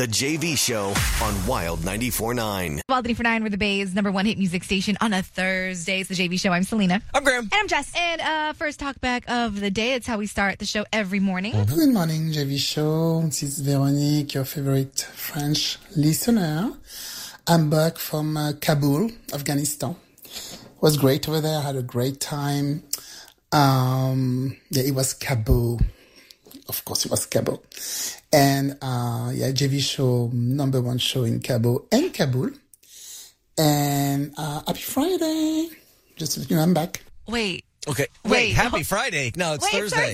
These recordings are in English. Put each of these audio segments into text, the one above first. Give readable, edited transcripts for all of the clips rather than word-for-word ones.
The JV Show on Wild 94.9. Wild 94.9, we're the Bay's number one hit music station on a Thursday. It's the JV Show. I'm Selena. I'm Graham. And I'm Jess. And first talkback of the day. It's how we start the show every morning. Good morning, JV Show. This is Veronique, your favorite French listener. I'm back from Kabul, Afghanistan. It was great over there. I had a great time. It was Kabul. Of course, it was Kabul. And, JV Show, number one show in Kabul. And, happy Friday. Just to let you know, I'm back. Wait. Okay. Wait, happy Friday. No, it's Thursday.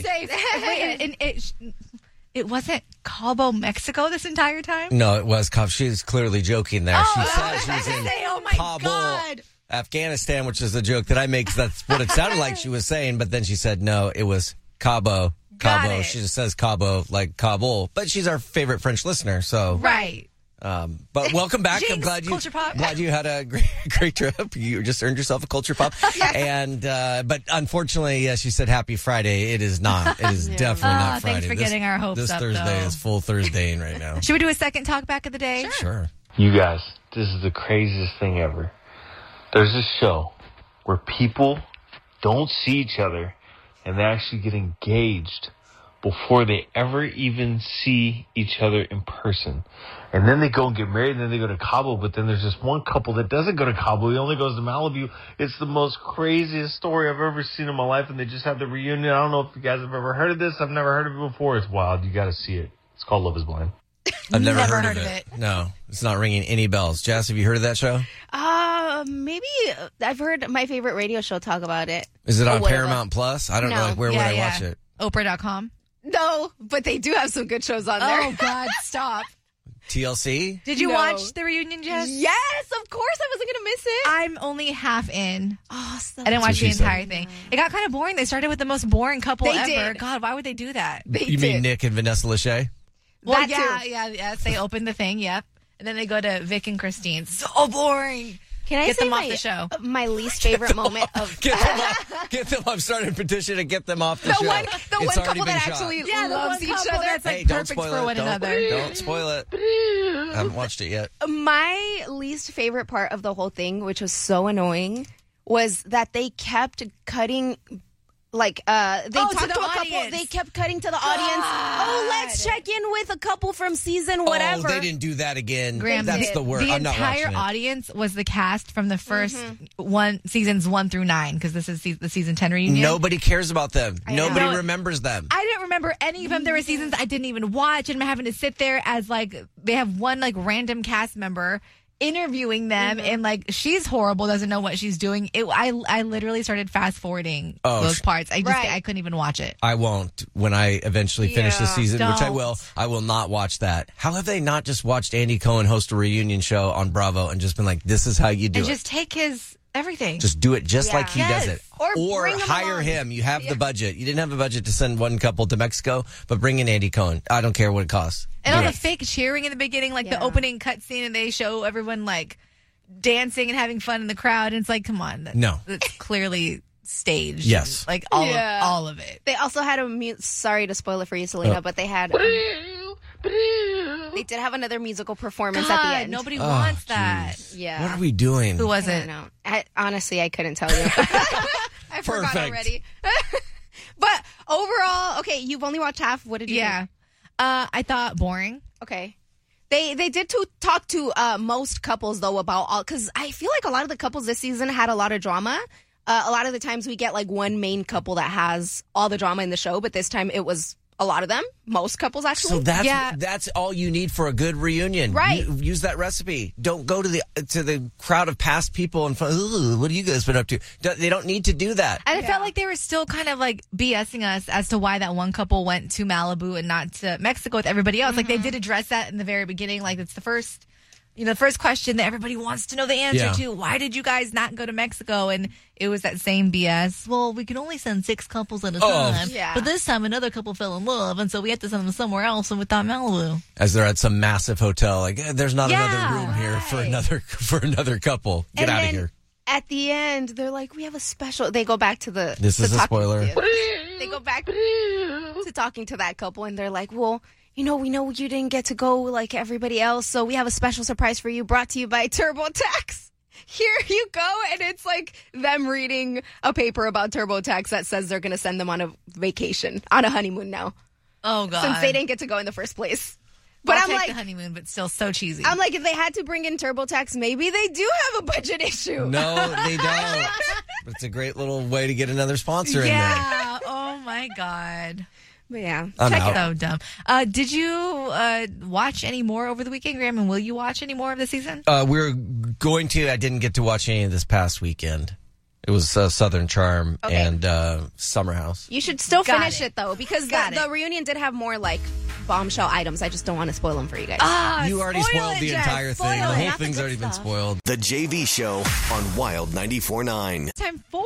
It wasn't Cabo, Mexico this entire time? No, it was Cabo. She was clearly joking there. She said she was in Kabul, God. Afghanistan, which is a joke that I make because that's what it sounded like she was saying. But then she said, no, it was Cabo. Cabo. She just says Cabo, like Kabul. But she's our favorite French listener, so. Right. But welcome back. Jinx, I'm glad glad you had a great trip. You just earned yourself a culture pop. And but unfortunately, she said happy Friday. It is not. It is definitely not Friday. Thanks for getting our hopes this up. This Thursday is full Thursdaying right now. Should we do a second talk back of the day? Sure. You guys, this is the craziest thing ever. There's this show where people don't see each other and they actually get engaged before they ever even see each other in person. And then they go and get married, and then they go to Cabo, but then there's this one couple that doesn't go to Cabo. He only goes to Malibu. It's the most craziest story I've ever seen in my life, and they just had the reunion. I don't know if you guys have ever heard of this. I've never heard of it before. It's wild. You got to see it. It's called Love is Blind. I've never heard of it. No, it's not ringing any bells. Jess, have you heard of that show? Maybe I've heard my favorite radio show talk about it. Is it on Paramount Plus? I don't know. Where would I watch it? Oprah.com. No, but they do have some good shows on there. Oh, God, stop. TLC? Did you watch the reunion, Jess? Yes, of course. I wasn't going to miss it. I'm only half in. Awesome. I didn't watch the entire thing. It got kind of boring. They started with the most boring couple ever. God, why would they do that? You mean Nick and Vanessa Lachey? Well, yes. They opened the thing, yep. And then they go to Vic and Christine. So boring. Can I get say them off the show? My least favorite moment of get them off. I'm starting a petition to get them off the show. The one couple that actually loves each other. That's like perfect for one another. Don't spoil it. I haven't watched it yet. My least favorite part of the whole thing, which was so annoying, was that they kept cutting. They talked to a couple. They kept cutting to the audience. Oh, let's check in with a couple from season whatever. Oh, they didn't do that again. Graham, that's the worst. The I'm not watching entire it. audience was the cast from the first seasons 1 through 9 because this is the season 10 reunion. Nobody cares about them. Nobody remembers them. I didn't remember any of them. There were seasons I didn't even watch, and I'm having to sit there as they have one random cast member interviewing them, and she's horrible, doesn't know what she's doing. I literally started fast forwarding those parts. I couldn't even watch it. I won't when I eventually finish the season, which I will. I will not watch that. How have they not just watched Andy Cohen host a reunion show on Bravo and just been like, this is how you do it? Just take his everything. Just do it just like he does it. Or hire him. You have the budget. You didn't have a budget to send one couple to Mexico, but bring in Andy Cohen. I don't care what it costs. And all the fake cheering in the beginning, the opening cutscene, and they show everyone dancing and having fun in the crowd. And it's come on. It's clearly staged. Yes. All of it. They also had sorry to spoil it for you, Selena, but they had... They did have another musical performance at the end. Nobody wants that. Yeah. What are we doing? Who was it? Honestly, I couldn't tell you. I forgot already. But overall, okay, you've only watched half. What did you think? I thought boring. Okay. They did talk to most couples, though, about all... Because I feel like a lot of the couples this season had a lot of drama. A lot of the times we get one main couple that has all the drama in the show, but this time it was... A lot of them, most couples actually. So that's all you need for a good reunion. Right. Use that recipe. Don't go to the crowd of past people and what have you guys been up to? They don't need to do that. And it felt like they were still kind of BSing us as to why that one couple went to Malibu and not to Mexico with everybody else. They did address that in the very beginning. It's the first the first question that everybody wants to know the answer to. Why did you guys not go to Mexico? And it was that same BS. Well, we can only send 6 couples at a time. Yeah. But this time another couple fell in love, and so we had to send them somewhere else, and we thought Malibu. As they're at some massive hotel, there's not another room here for another couple. Get out of here. At the end, they're like, we have a special... They go back to the... This is a spoiler. They go back to talking to that couple, and they're like, well... we know you didn't get to go like everybody else, so we have a special surprise for you brought to you by TurboTax. Here you go. And it's like them reading a paper about TurboTax that says they're going to send them on a vacation, on a honeymoon now. Oh, God. Since they didn't get to go in the first place. But I'll I'm take the honeymoon, but still so cheesy. I'm like, if they had to bring in TurboTax, maybe they do have a budget issue. No, they don't. But it's a great little way to get another sponsor in there. Yeah. Oh, my God. But yeah. I'm Check out. So dumb. Did you watch any more over the weekend, Graham? And will you watch any more of the season? We're going to. I didn't get to watch any of this past weekend. It was Southern Charm and Summer House. You should still Got finish it. it, though, because Got the it. reunion did have more, like, bombshell items. I just don't want to spoil them for you guys. You already spoiled the entire thing. The whole thing's already been spoiled. The JV Show on Wild 94.9. Time for...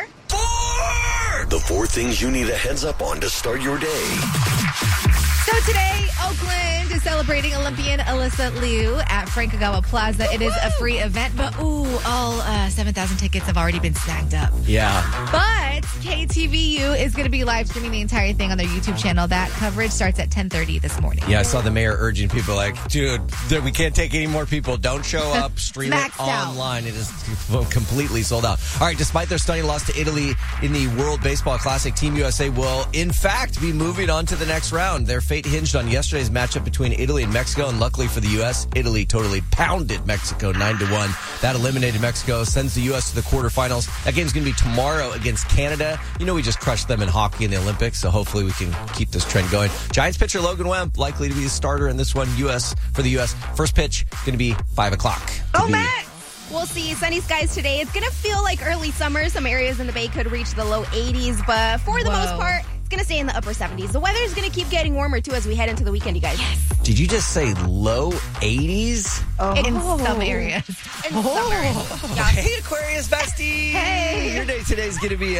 The 4 things you need a heads up on to start your day. So today, Oakland is celebrating Olympian Alyssa Liu at Frank Ogawa Plaza. It is a free event, but all 7,000 tickets have already been snagged up. Yeah. But KTVU is going to be live streaming the entire thing on their YouTube channel. That coverage starts at 10:30 this morning. Yeah, I saw the mayor urging people like, dude, we can't take any more people. Don't show up. Stream it Maxed out. online. It is completely sold out. All right, despite their stunning loss to Italy in the World Baseball Classic, Team USA will, in fact, be moving on to the next round. Their fate hinged on yesterday's matchup between Italy and Mexico, and luckily for the U.S., Italy totally pounded Mexico 9-1. That eliminated Mexico, sends the U.S. to the quarterfinals. That game's going to be tomorrow against Canada. You know we just crushed them in hockey in the Olympics, so hopefully we can keep this trend going. Giants pitcher Logan Webb likely to be the starter in this one. For the U.S. First pitch going to be 5 o'clock. Oh, Matt! We'll see. Sunny skies today. It's going to feel like early summer. Some areas in the Bay could reach the low 80s, but for the most part, it's going to stay in the upper 70s. The weather is going to keep getting warmer, too, as we head into the weekend, you guys. Yes. Did you just say low 80s? In some areas. Hey, Aquarius bestie. Hey. Your day today's going to be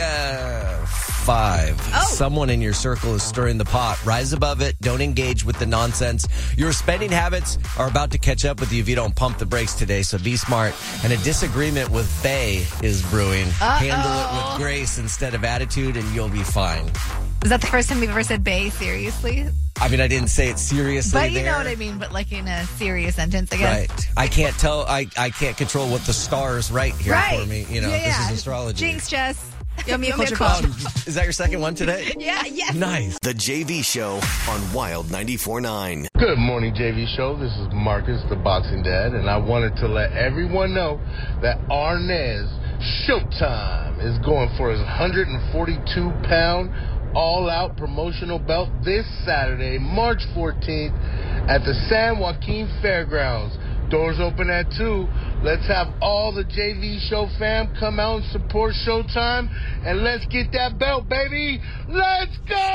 5. Oh. Someone in your circle is stirring the pot. Rise above it. Don't engage with the nonsense. Your spending habits are about to catch up with you if you don't pump the brakes today, so be smart. And a disagreement with Faye is brewing. Handle it with grace instead of attitude, and you'll be fine. Is that the first time we've ever said "bae" seriously? I mean, I didn't say it seriously But you there. know what I mean, but like in a serious sentence, I guess. Right. I can't tell. I can't control what the stars write here Right. for me. You know, Yeah. This is astrology. Jinx, Jess. Yum, Yum, culture culture. call. Is that your second one today? Yeah, yes. Nice. The JV Show on Wild 94.9. Good morning, JV Show. This is Marcus, the Boxing Dad, and I wanted to let everyone know that Arnez Showtime is going for his 142-pound all-out promotional belt this Saturday, March 14th, at the San Joaquin Fairgrounds. Doors open at 2. Let's have all the JV Show fam come out and support Showtime, and let's get that belt, baby. Let's go!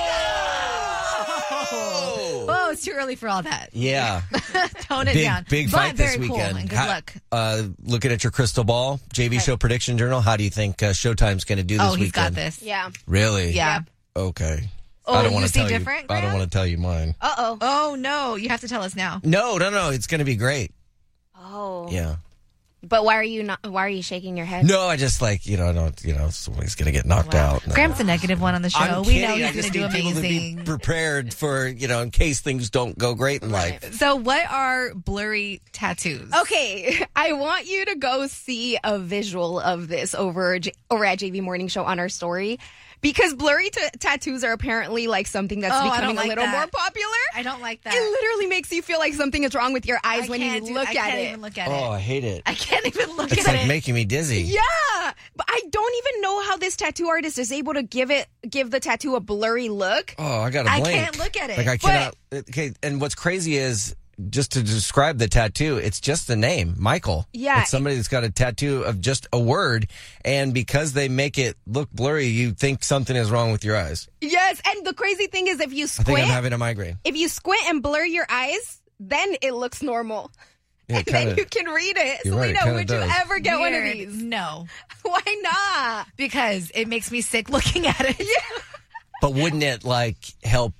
Oh, it's too early for all that. Yeah. Tone it down. Big But fight this very weekend. Cool, and good luck. Looking at your crystal ball, JV Show Prediction Journal, how do you think Showtime's going to do this Oh, weekend? he's got this. Yeah. Really? Yeah. Okay. Oh, I don't want you to see tell different, you. I don't Graham? want to tell you mine. Uh-oh. Oh, no. You have to tell us now. No. It's going to be great. Oh. Yeah. But why are you shaking your head? No, I just I don't, somebody's going to get knocked out. No. Graham's the negative one on the show. I'm We kidding. know I he's going just to do need people to amazing. be prepared for, in case things don't go great in life. So, what are blurry tattoos? Okay, I want you to go see a visual of this over at JV Morning Show on our story. Because blurry tattoos are apparently like something that's Oh, I don't becoming like a little that. more popular. I don't like that. It literally makes you feel like something is wrong with your eyes when you look I at can't it. even look at Oh, it. I hate it. I can't even look It's at like it. making me dizzy. Yeah, but I don't even know how this tattoo artist is able to give the tattoo a blurry look. Oh, I got to I blink. can't look at it. Like I cannot. Okay, and what's crazy is just to describe the tattoo, it's just the name, Michael. Yeah. It's somebody that's got a tattoo of just a word, and because they make it look blurry, you think something is wrong with your eyes. Yes, and the crazy thing is if you I think I'm squint, having a migraine. if you squint and blur your eyes, then it looks normal. Yeah, And then you can read it. You're right, it Selena, kinda would you does. ever get one of Weird. these? No. Why not? Because it makes me sick looking at it. But wouldn't it help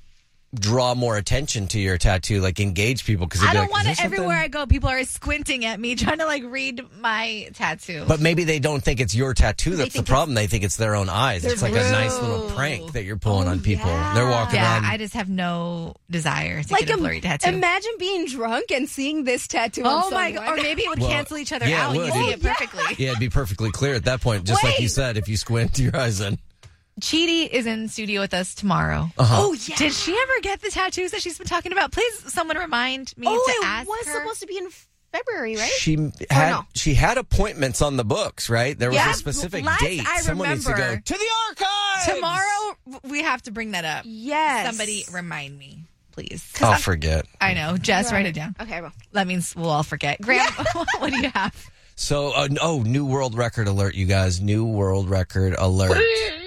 draw more attention to your tattoo, like engage people? Because I don't want it everywhere I go. People are squinting at me trying to like read my tattoo. But maybe they don't think it's your tattoo. That's the problem. They think it's their own eyes. It's like a nice little prank that you're pulling on people. Yeah. They're walking around. I just have no desire to get a blurry tattoo. Imagine being drunk and seeing this tattoo. Oh my God. Or maybe it would cancel each other out. It would. You see it perfectly. Yeah, it'd be perfectly clear at that point. Just like you said, if you squint your eyes in. Chidi is in studio with us tomorrow. Oh, yeah. Did she ever get the tattoos that she's been talking about? Please, someone remind me to ask her. It was supposed to be in February, right? She had appointments on the books, right? There was a specific date. Someone needs to go to the archives. Tomorrow, we have to bring that up. Yes. Somebody remind me, please. I'll forget. I know. Jess, write it down. Okay, well. That means we'll all forget. Graham, what do you have? So, new world record alert, you guys. New world record alert.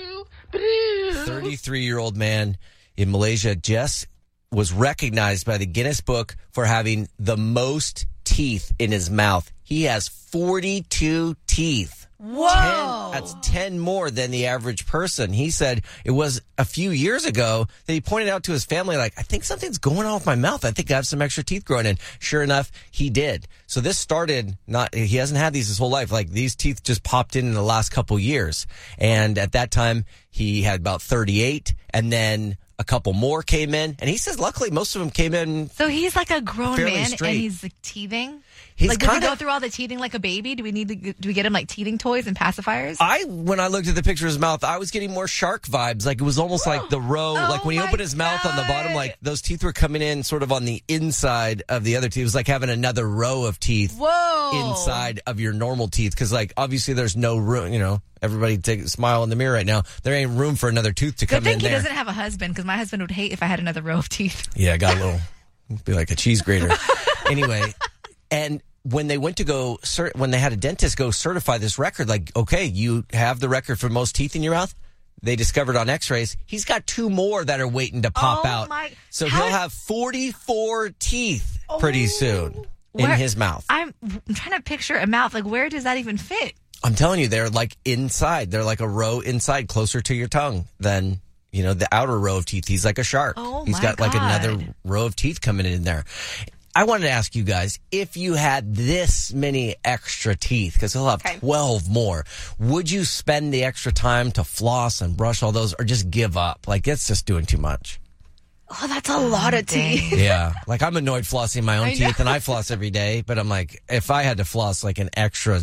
33-year-old man in Malaysia just was recognized by the Guinness Book for having the most teeth in his mouth. He has 42 teeth. Whoa. That's 10 more than the average person. He said it was a few years ago that he pointed out to his family, like, I think something's going on with my mouth. I think I have some extra teeth growing in. Sure enough, he did. So this started he hasn't had these his whole life. Like, these teeth just popped in the last couple years. And at that time, he had about 38, and then a couple more came in. And he says, luckily, most of them came in. So he's like a grown man straight. and he's like teething? He's like, does he go through all the teething like a baby? Do we get him like teething toys and pacifiers? When I looked at the picture of his mouth, I was getting more shark vibes. Like, it was almost like the row, like when he opened his mouth on the bottom, like those teeth were coming in sort of on the inside of the other teeth. It was like having another row of teeth inside of your normal teeth. Cause like, obviously there's no room, everybody take a smile in the mirror right now. There ain't room for another tooth to come in there. Good thing he doesn't have a husband, because my husband would hate if I had another row of teeth. Yeah, I got a little, be like a cheese grater. Anyway, and when they went to when they had a dentist go certify this record, like, okay, you have the record for most teeth in your mouth. They discovered on x-rays, he's got 2 more that are waiting to pop out. So he'll have 44 teeth pretty soon in his mouth. I'm trying to picture a mouth. Like, where does that even fit? I'm telling you, they're like inside. They're like a row inside, closer to your tongue than, the outer row of teeth. He's like a shark. He's got like another row of teeth coming in there. I wanted to ask you guys, if you had this many extra teeth, because he'll have 12 more, would you spend the extra time to floss and brush all those, or just give up? Like, it's just doing too much. Oh, that's a lot of teeth. Yeah. Like, I'm annoyed flossing my own teeth, and I floss every day. But I'm like, if I had to floss like an extra,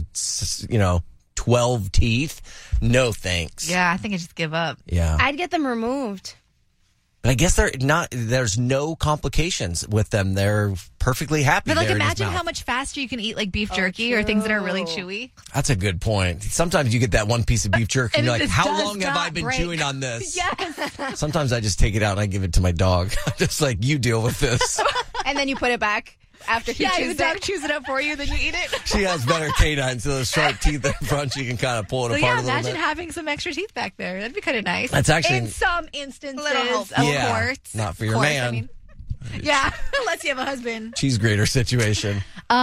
12 teeth, no thanks. Yeah, I think I just give up. Yeah. I'd get them removed. But I guess there's no complications with them. They're perfectly happy. But like, imagine how much faster you can eat like beef jerky or things that are really chewy. That's a good point. Sometimes you get that one piece of beef jerky and you're like, how long have I been chewing on this? Yes. Sometimes I just take it out and I give it to my dog. Just like, you deal with this. And then you put it back after he chews the dog chews it up for you, then you eat it. She has better canines, so those sharp teeth in front, she can kind of pull it apart a little bit. Imagine having some extra teeth back there. That'd be kind of nice. That's actually... In some instances, of course. Not for your man. I mean, yeah, unless you have a husband. Cheese grater situation.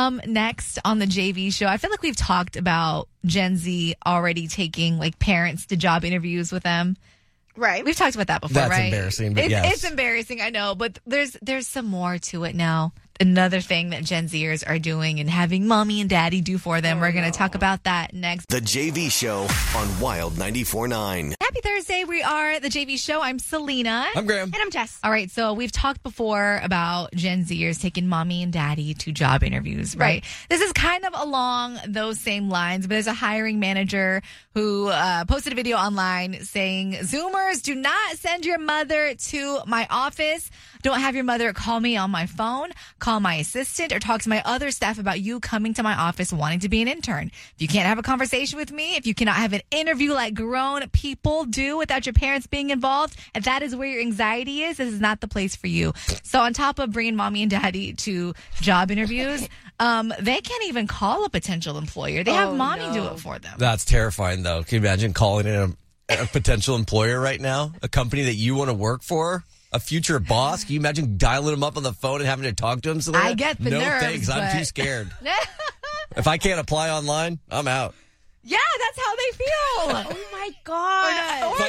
Next on the JV show, I feel like we've talked about Gen Z already taking like parents to job interviews with them. Right. We've talked about that before, That's right? Embarrassing, but yes. It's embarrassing, I know, but there's some more to it now. Another thing that Gen Zers are doing and having mommy and daddy do for them. We're going to talk about that next. The JV Show on Wild 94.9. Happy Thursday. We are The JV Show. I'm Selena. I'm Graham. And I'm Jess. All right. So we've talked before about Gen Zers taking mommy and daddy to job interviews, right? This is kind of along those same lines, but there's a hiring manager who posted a video online saying, Zoomers, do not send your mother to my office. Don't have your mother call me on my phone, call my assistant, or talk to my other staff about you coming to my office wanting to be an intern. If you can't have a conversation with me, if you cannot have an interview like grown people do without your parents being involved, if that is where your anxiety is, this is not the place for you. So on top of bringing mommy and daddy to job interviews, they can't even call a potential employer. They have mommy do it for them. That's terrifying, though. Can you imagine calling in a potential employer right now? A company that you want to work for? A future boss? Can you imagine dialing him up on the phone and having to talk to him? Selena? I get the no nerves, thanks. I'm too scared. If I can't apply online, I'm out. Yeah, that's how they feel. Oh my God. If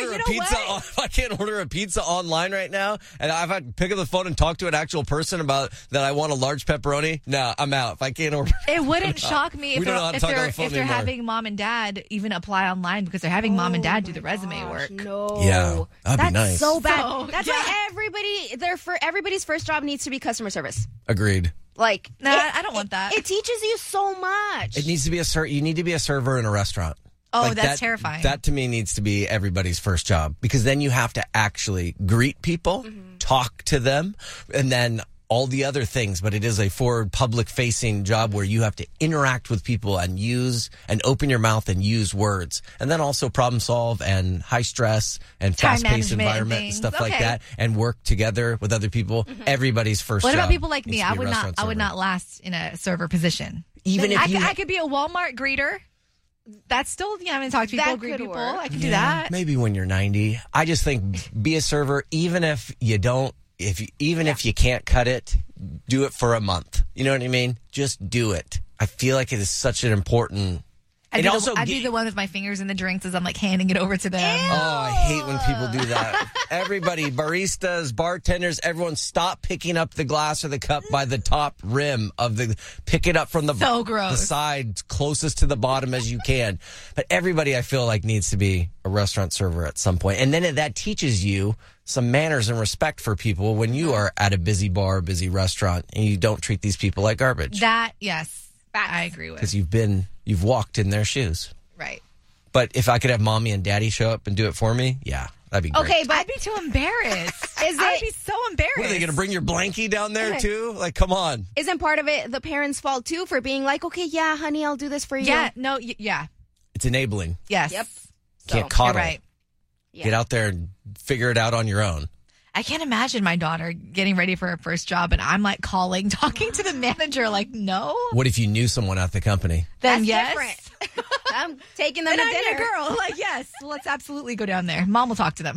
I can't order a pizza online right now, and I've had to pick up the phone and talk to an actual person about that I want a large pepperoni, no, I'm out. If I can't order, It wouldn't shock me We don't know how to talk on the phone if they're anymore. having mom and dad even apply online because they're having mom and dad do the resume work. No. Yeah, that'd be That's nice. so bad. So, That's why everybody's first job needs to be customer service. Agreed. Like, Nah, I don't want that. It teaches you so much. It needs to be you need to be a server in a restaurant. Oh, that's terrifying. That to me needs to be everybody's first job because then you have to actually greet people, talk to them, and then all the other things. But it is a forward public facing job where you have to interact with people and use and open your mouth and use words, and then also problem solve and high stress and Time fast paced management environment and things. stuff like Okay. that, and work together with other people. Everybody's first What job. about people like needs me? to be I a would restaurant not server. last in a server position. Even if you I could be a Walmart greeter. That's still, I'm going to talk to people, That greet could people. work. I can do that. Maybe when you're 90. I just think be a server, even if you don't, if you can't cut it, do it for a month. You know what I mean? Just do it. I feel like it is such an important. I'd be the one with my fingers in the drinks as I'm like handing it over to them. Oh, I hate when people do that. Everybody, baristas, bartenders, everyone stop picking up the glass or the cup by the top rim of pick it up from the gross. the side closest to the bottom as you can. But everybody I feel like needs to be a restaurant server at some point. And then that teaches you some manners and respect for people when you are at a busy bar, busy restaurant, and you don't treat these people like garbage. Yes, I agree with. Because you've walked in their shoes. Right. But if I could have mommy and daddy show up and do it for me, yeah, that'd be great. Okay, but I'd be too embarrassed. I'd be so embarrassed. What, are they going to bring your blankie down there too? Like, come on. isn't part of it the parents' fault too for being like, okay, yeah, honey, I'll do this for you? Yeah, no, yeah. It's enabling. Yes. Yep. Can't So, coddle. You're right. Yeah. Get out there and figure it out on your own. I can't imagine my daughter getting ready for her first job and I'm like talking to the manager like, no. What if you knew someone at the company? Then That's yes. different. I'm taking them Then to I'm dinner. your girl. Like, yes, let's absolutely go down there. Mom will talk to them.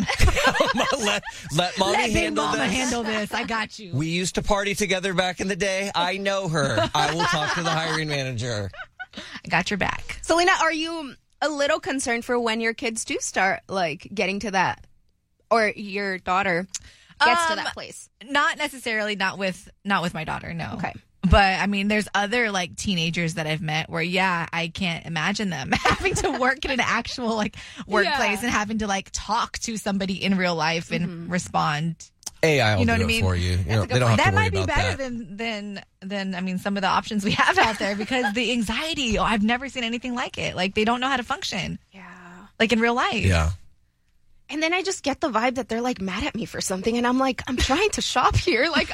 let mommy Let big handle mama this. handle this. I got you. We used to party together back in the day. I know her. I will talk to the hiring manager. I got your back. Selena, are you a little concerned for when your kids do start like getting to that, or your daughter gets to that place? Not necessarily, not with my daughter, no. Okay. But I mean, there's other like teenagers that I've met where, yeah, I can't imagine them having to work in an actual like workplace and having to like talk to somebody in real life and respond. AI will You know do what I it mean? for you. That's a good They don't point. have to That worry might be about better that. than I mean, some of the options we have out there because the anxiety. Oh, I've never seen anything like it. Like they don't know how to function. Yeah. Like in real life. Yeah. And then I just get the vibe that they're like mad at me for something, and I'm like, I'm trying to shop here. Like,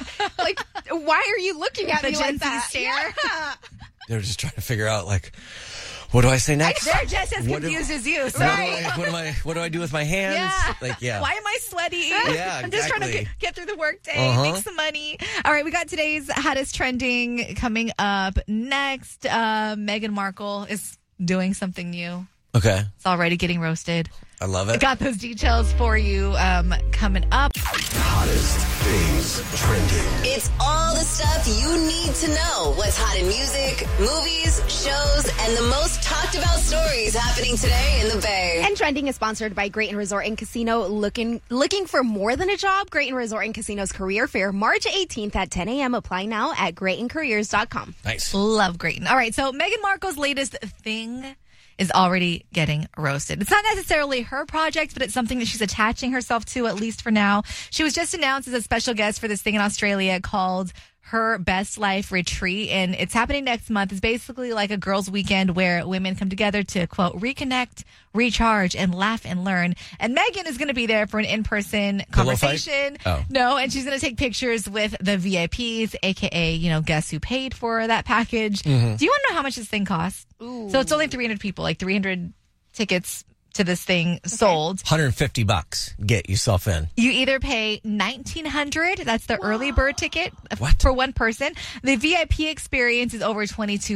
why are you looking at The me Gen like Z that? stare. Yeah. They're just trying to figure out, like, what do I say next? They're just as What confused as you. So. What do I do with my hands? Yeah. Like, yeah. Why am I sweaty? Yeah, I'm just trying to exactly. get through the workday, Uh-huh. make some money. All right, we got today's hottest trending coming up next. Meghan Markle is doing something new. Okay. It's already getting roasted. I love I it. got those details for you coming up. Hottest things trending. It's all the stuff you need to know. What's hot in music, movies, shows, and the most talked about stories happening today in the Bay. And trending is sponsored by Great and Resort and Casino. Looking for more than a job? Great and Resort and Casino's career fair, March 18th at 10 a.m. Apply now at greatandcareers.com. Nice. Love Grayton. All right, so Meghan Markle's latest thing is already getting roasted. It's not necessarily her project, but it's something that she's attaching herself to, at least for now. She was just announced as a special guest for this thing in Australia called Her Best Life Retreat, and it's happening next month. It's basically like a girls' weekend where women come together to, quote, reconnect, recharge, and laugh and learn. And Meghan is going to be there for an in-person Pillow fight? conversation. Oh. No, and she's going to take pictures with the VIPs, a.k.a., guess who paid for that package. Mm-hmm. Do you want to know how much this thing costs? So it's only 300 people, like 300 tickets to this thing sold. $150. Get yourself in. You either pay $1,900, that's the early bird ticket What? for one person. The VIP experience is over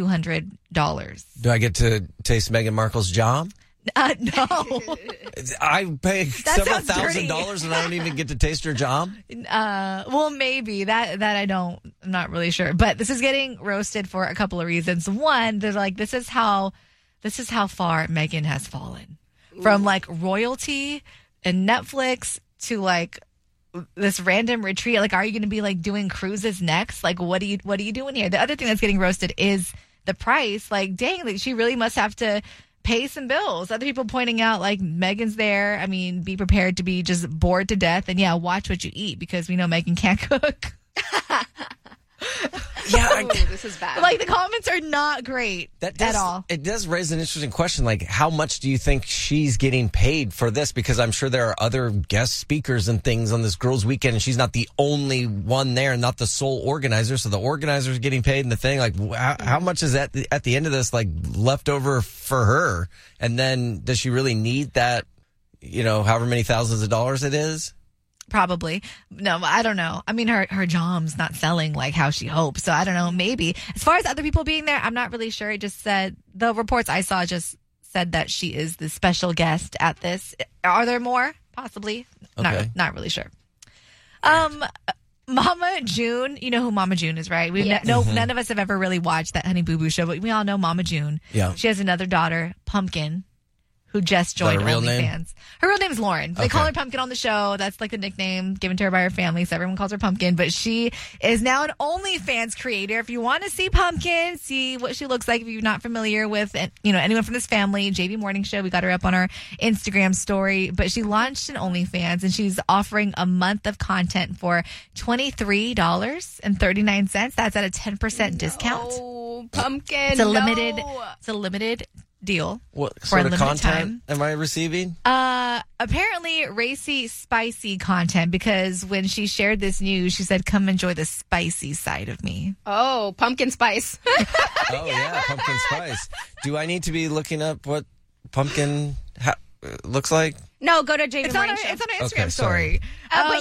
$2,200. Do I get to taste Meghan Markle's job? No. I pay several sounds dirty. $1,000s and I don't even get to taste her job? Well, maybe that I'm not really sure. But this is getting roasted for a couple of reasons. One, they're like, this is how this is how far Meghan has fallen. From like royalty and Netflix to like this random retreat. Like, are you going to be like doing cruises next? Like, what are you doing here? The other thing that's getting roasted is the price. Like, dang, like, she really must have to pay some bills. Other people pointing out like Meghan's there. I mean, be prepared to be just bored to death, and watch what you eat because we know Meghan can't cook. This is bad. Like, the comments are not great at all. It does raise an interesting question. Like, how much do you think she's getting paid for this? Because I'm sure there are other guest speakers and things on this girls' weekend, and she's not the only one there and not the sole organizer. So the organizer's getting paid, and the thing, like, how much is at the end of this, like, left over for her? And then does she really need that, however many thousands of dollars it is? Probably. No, I don't know. I mean, her jom's not selling like how she hopes. So I don't know. Maybe. As far as other people being there, I'm not really sure. It just said, the reports I saw just said that she is the special guest at this. Are there more? Possibly. Okay. Not really sure. Mama June, you know who Mama June is, right? None of us have ever really watched that Honey Boo Boo show, but we all know Mama June. Yeah. She has another daughter, Pumpkin, who just joined OnlyFans. Her real name's Lauren. They call her Pumpkin on the show. That's like the nickname given to her by her family, so everyone calls her Pumpkin. But she is now an OnlyFans creator. If you want to see Pumpkin, see what she looks like, if you're not familiar with anyone from this family, JV Morning Show, we got her up on our Instagram story. But she launched an OnlyFans, and she's offering a month of content for $23.39. That's at a 10% discount. Oh, Pumpkin! It's a limited deal. What for sort a of limited content time. am I receiving? Apparently racy, spicy content, because when she shared this news, she said, come enjoy the spicy side of me. Oh, pumpkin spice. Yeah, pumpkin spice. Do I need to be looking up what pumpkin looks like? No, go to JV It's on Morning our Show. Instagram story. But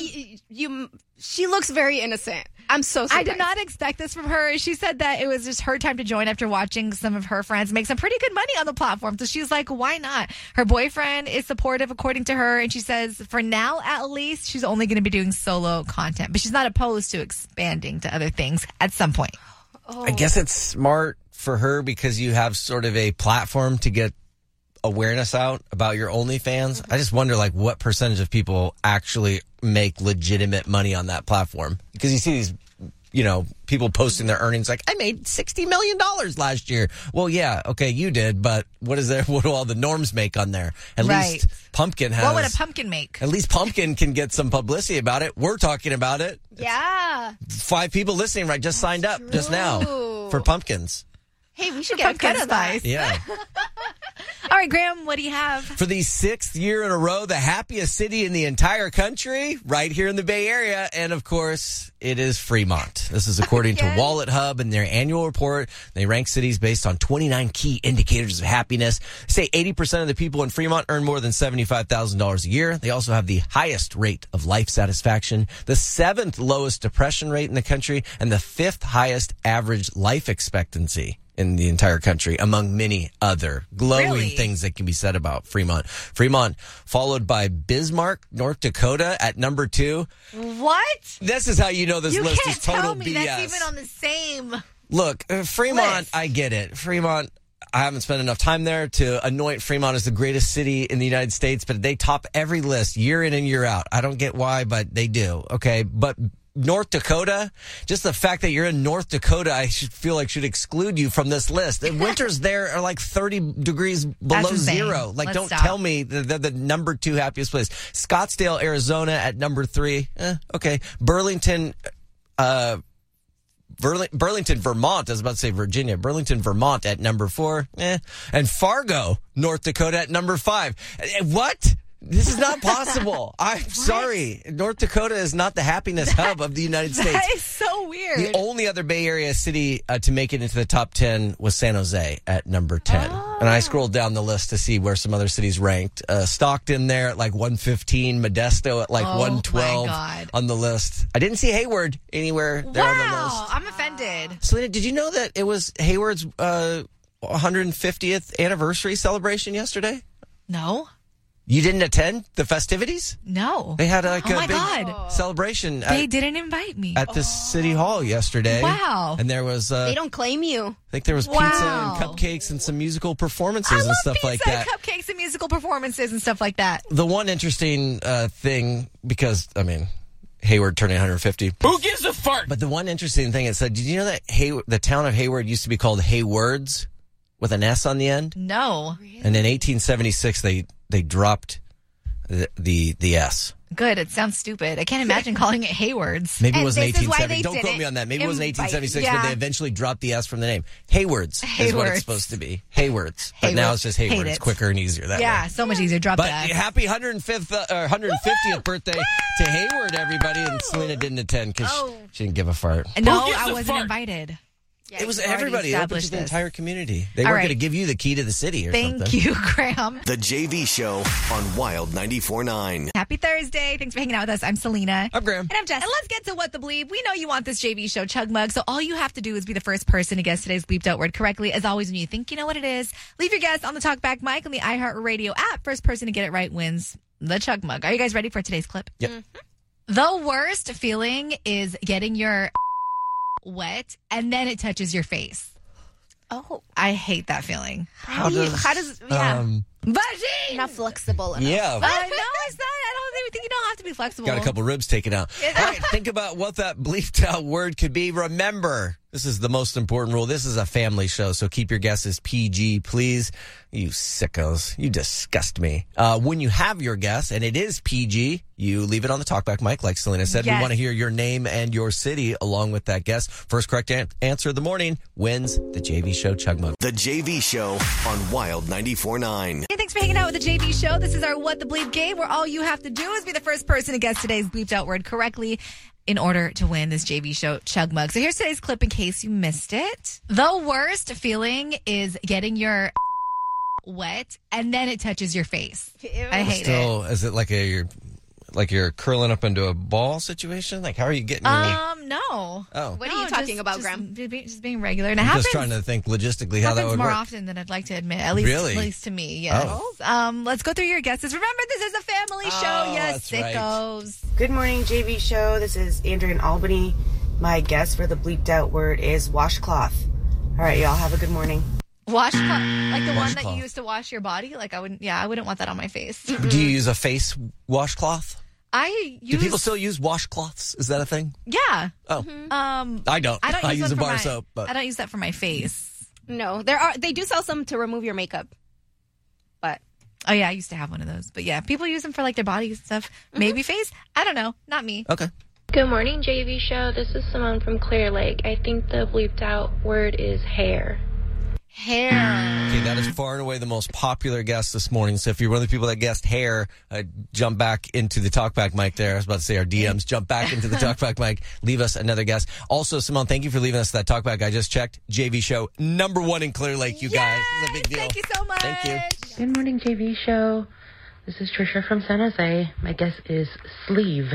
she looks very innocent. I'm so surprised. I did not expect this from her. She said that it was just her time to join after watching some of her friends make some pretty good money on the platform. So she's like, why not? Her boyfriend is supportive, according to her. And she says, for now, at least, she's only going to be doing solo content. But she's not opposed to expanding to other things at some point. I guess it's smart for her because you have sort of a platform to get awareness out about your OnlyFans. I just wonder, like, what percentage of people actually make legitimate money on that platform? Because you see these, people posting their earnings like, I made $60 million last year. Well, yeah, okay, you did, but what do all the norms make on there? At least Pumpkin has. What would a pumpkin make? At least Pumpkin can get some publicity about it. We're talking about it. Yeah. 5 people listening just signed up just now for pumpkins. Hey, we should get a cut of that. Yeah. All right, Graham, what do you have? For the 6th year in a row, the happiest city in the entire country, right here in the Bay Area. And, of course, it is Fremont. This is according to Wallet Hub and their annual report. They rank cities based on 29 key indicators of happiness. They say 80% of the people in Fremont earn more than $75,000 a year. They also have the highest rate of life satisfaction, the 7th lowest depression rate in the country, and the 5th highest average life expectancy in the entire country, among many other glowing things that can be said about Fremont. Fremont, followed by Bismarck, North Dakota at number 2. What? This is how you know this list is total You can't tell me BS. that's even on the same Look, Fremont, list. I get it. Fremont, I haven't spent enough time there to anoint Fremont as the greatest city in the United States, but they top every list year in and year out. I don't get why, but they do. Okay, but North Dakota, just the fact that you're in North Dakota, I feel like should exclude you from this list. The winters there are like 30 degrees below zero. Like, don't tell me they're the number 2 happiest place. Scottsdale, Arizona at number 3. Okay. Burlington, Vermont, I was about to say Virginia. Burlington, Vermont at number 4. And Fargo, North Dakota at number 5. What? This is not possible. I'm sorry. North Dakota is not the happiness hub of the United States. That is so weird. The only other Bay Area city to make it into the top 10 was San Jose at number 10. And I scrolled down the list to see where some other cities ranked. Stockton there at like 115, Modesto at like 112 on the list. I didn't see Hayward anywhere there on the list. I'm offended. Selena, did you know that it was Hayward's 150th anniversary celebration yesterday? No. You didn't attend the festivities? No. They had like Oh a my big God. celebration They didn't invite me. at the city hall yesterday. Wow. And there was They don't claim you. I think there was pizza Wow. and cupcakes and some musical performances I and love stuff pizza like that. and cupcakes and musical performances and stuff like that. The one interesting thing, because, I mean, Hayward turning 150. Who gives a fart? But the one interesting thing, it said, did you know that the town of Hayward used to be called Haywards with an S on the end? No. And in 1876, they dropped the S. Good. It sounds stupid. I can't imagine calling it Hayward's. Maybe it And wasn't this is why 1870. they Don't quote didn't me on that. Maybe it wasn't invite- 1876, but yeah. they eventually dropped the S from the name. Hayward's is what Haywards. it's supposed to be. Hayward's. But now it's just Hate Hayward. It's it. quicker and easier that way. Yeah, so much easier. Drop But that. happy 150th birthday to Hayward, everybody. And Selena didn't attend because she didn't give a fart. No, Who gives I a wasn't fart? invited. Yeah, It was you've already everybody. It opened to established the this. entire community. They All weren't right. going to give you the key to the city or Thank something. you, Graham. The JV Show on Wild 94.9. Happy Thursday. Thanks for hanging out with us. I'm Selena. I'm Graham. And I'm Jess. And let's get to What the Bleep. We know you want this JV Show chug mug, so all you have to do is be the first person to guess today's bleeped out word correctly. As always, when you think you know what it is, leave your guess on the Talkback mic on the iHeartRadio app. First person to get it right wins the chug mug. Are you guys ready for today's clip? Yep. The worst feeling is getting your wet and then it touches your face. Oh, I hate that feeling. how does Vagine! not flexible enough? Yeah. No, it's not. I don't think you don't have to be flexible. Got a couple ribs taken out. All right, think about what that bleeped out word could be. Remember, this is the most important rule. This is a family show, so keep your guesses PG, please. You sickos. You disgust me. When you have your guess, and it is PG, you leave it on the talkback mic, like Selena said. Yes. We want to hear your name and your city along with that guess. First correct answer of the morning wins the JV Show Chug Mug. The JV Show on Wild 94.9. Hey, thanks for hanging out with the JV Show. This is our What the Bleep game, where all you have to do is be the first person to guess today's bleeped out word correctly in order to win this JV Show chug mug. So here's today's clip in case you missed it. The worst feeling is getting your wet and then it touches your face. I hate it. Still, is it like you're curling up into a ball situation? Like, how are you getting your... No. Oh. What are you talking about, Graham? Just being regular. And it I'm happens, just trying to think logistically how that happens would more work. often than I'd like to admit. At least, Really? at least to me, yes. Let's go through your guesses. Remember, this is a family show, yes, that's right. sickos. Good morning, JV Show. This is Andrea in Albany. My guess for the bleeped out word is washcloth. All right, y'all have a good morning. Washcloth, like the one that Washcloth. you used to wash your body. Like I wouldn't want that on my face. Do you use a face washcloth? I use. Do people still use washcloths? Is that a thing? Yeah. Oh, I don't. I don't. I use use them a for bar my, soap, but I don't use that for my face. No, they do sell some to remove your makeup. But Oh yeah, I used to have one of those. But yeah, people use them for like their bodies and stuff. Maybe face. I don't know. Not me. okay. Good morning, JV Show. This is Simone from Clear Lake. I think the bleeped out word is hair. Hair. Okay, that is far and away the most popular guess this morning. So if you're one of the people that guessed hair, jump back into the talkback mic there. I was about to say our DMs. Jump back into the talkback mic. Leave us another guess. Also, Simone, thank you for leaving us that talkback. I just checked. JV Show #1 in Clear Lake, you guys. It's a big deal. Thank you so much. Thank you. Good morning, JV Show. This is Trisha from San Jose. My guess is sleeve.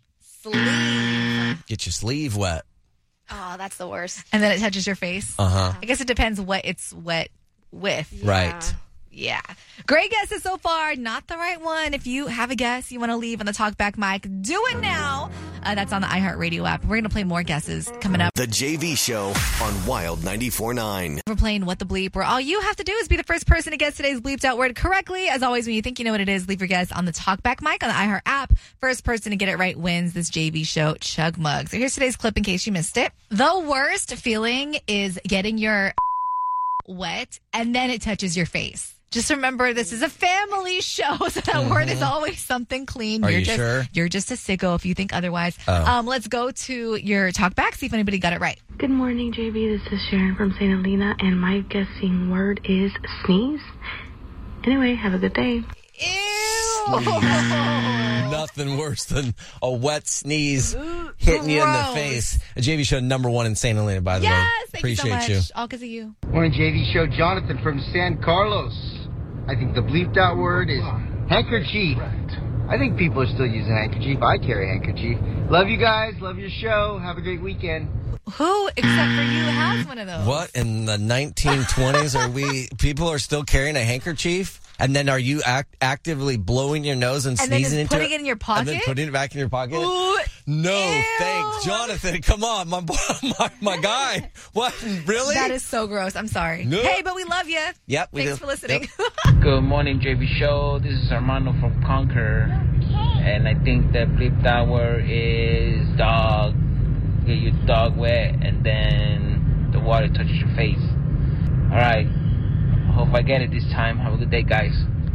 Sleeve. Get your sleeve wet. oh, that's the worst. And then it touches your face. Uh-huh. I guess it depends what it's wet with. Right. Yeah. Great guesses so far. Not the right one. If you have a guess you want to leave on the talkback mic, do it now. That's on the iHeartRadio app. We're going to play more guesses coming up. The JV Show on Wild 94.9. We're playing What the Bleep, where all you have to do is be the first person to guess today's bleeped out word correctly. As always, when you think you know what it is, leave your guess on the talkback mic on the iHeart app. First person to get it right wins this JV Show chug mug. So here's today's clip in case you missed it. The worst feeling is getting your wet and then it touches your face. Just remember, this is a family show, so that word is always something clean. Are you just, sure? You're just a sicko if you think otherwise. Oh. Let's go to your talkback, see if anybody got it right. Good morning, JV. This is Sharon from St. Helena, and my guessing word is sneeze. Anyway, have a good day. Ew. Nothing worse than a wet sneeze hitting you in the Gross. face. A JV Show #1 in St. Helena, by the way. Yes, thank Appreciate you so much. you. All because of you. Morning, JV Show. Jonathan from San Carlos. I think the bleeped out word is handkerchief. I think people are still using handkerchief. I carry a handkerchief. Love you guys. Love your show. Have a great weekend. Who, except for you, has one of those? What in the 1920s people are still carrying a handkerchief? And then are you actively blowing your nose and sneezing into putting it in your pocket? And then putting it back in your pocket? Ooh, no, ew. thanks. Jonathan, come on, my guy. What? Really? That is so gross. I'm sorry. No. Hey, but we love you. Yep, we Thanks do. for listening. Yep. Good morning, JV Show. This is Armando from Conquer. And I think the bleep that word is dog. Get your dog wet and then the water touches your face. All right. I hope I get it this time. Have a good day, guys.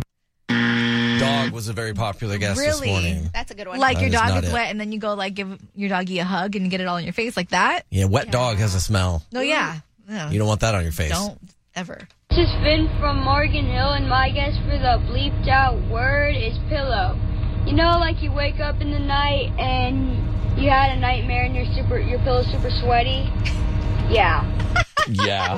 Dog was a very popular guest this Really? morning. That's a good one. Like That your is dog not is it. wet and then you go like give your doggy a hug and get it all in your face like that? Yeah, wet dog has a smell. No, yeah. No. You don't want that on your face. Don't ever. This is Finn from Morgan Hill, and my guess for the bleeped out word is pillow. You know, like you wake up in the night and you had a nightmare and your pillow's super sweaty? Yeah. Yeah.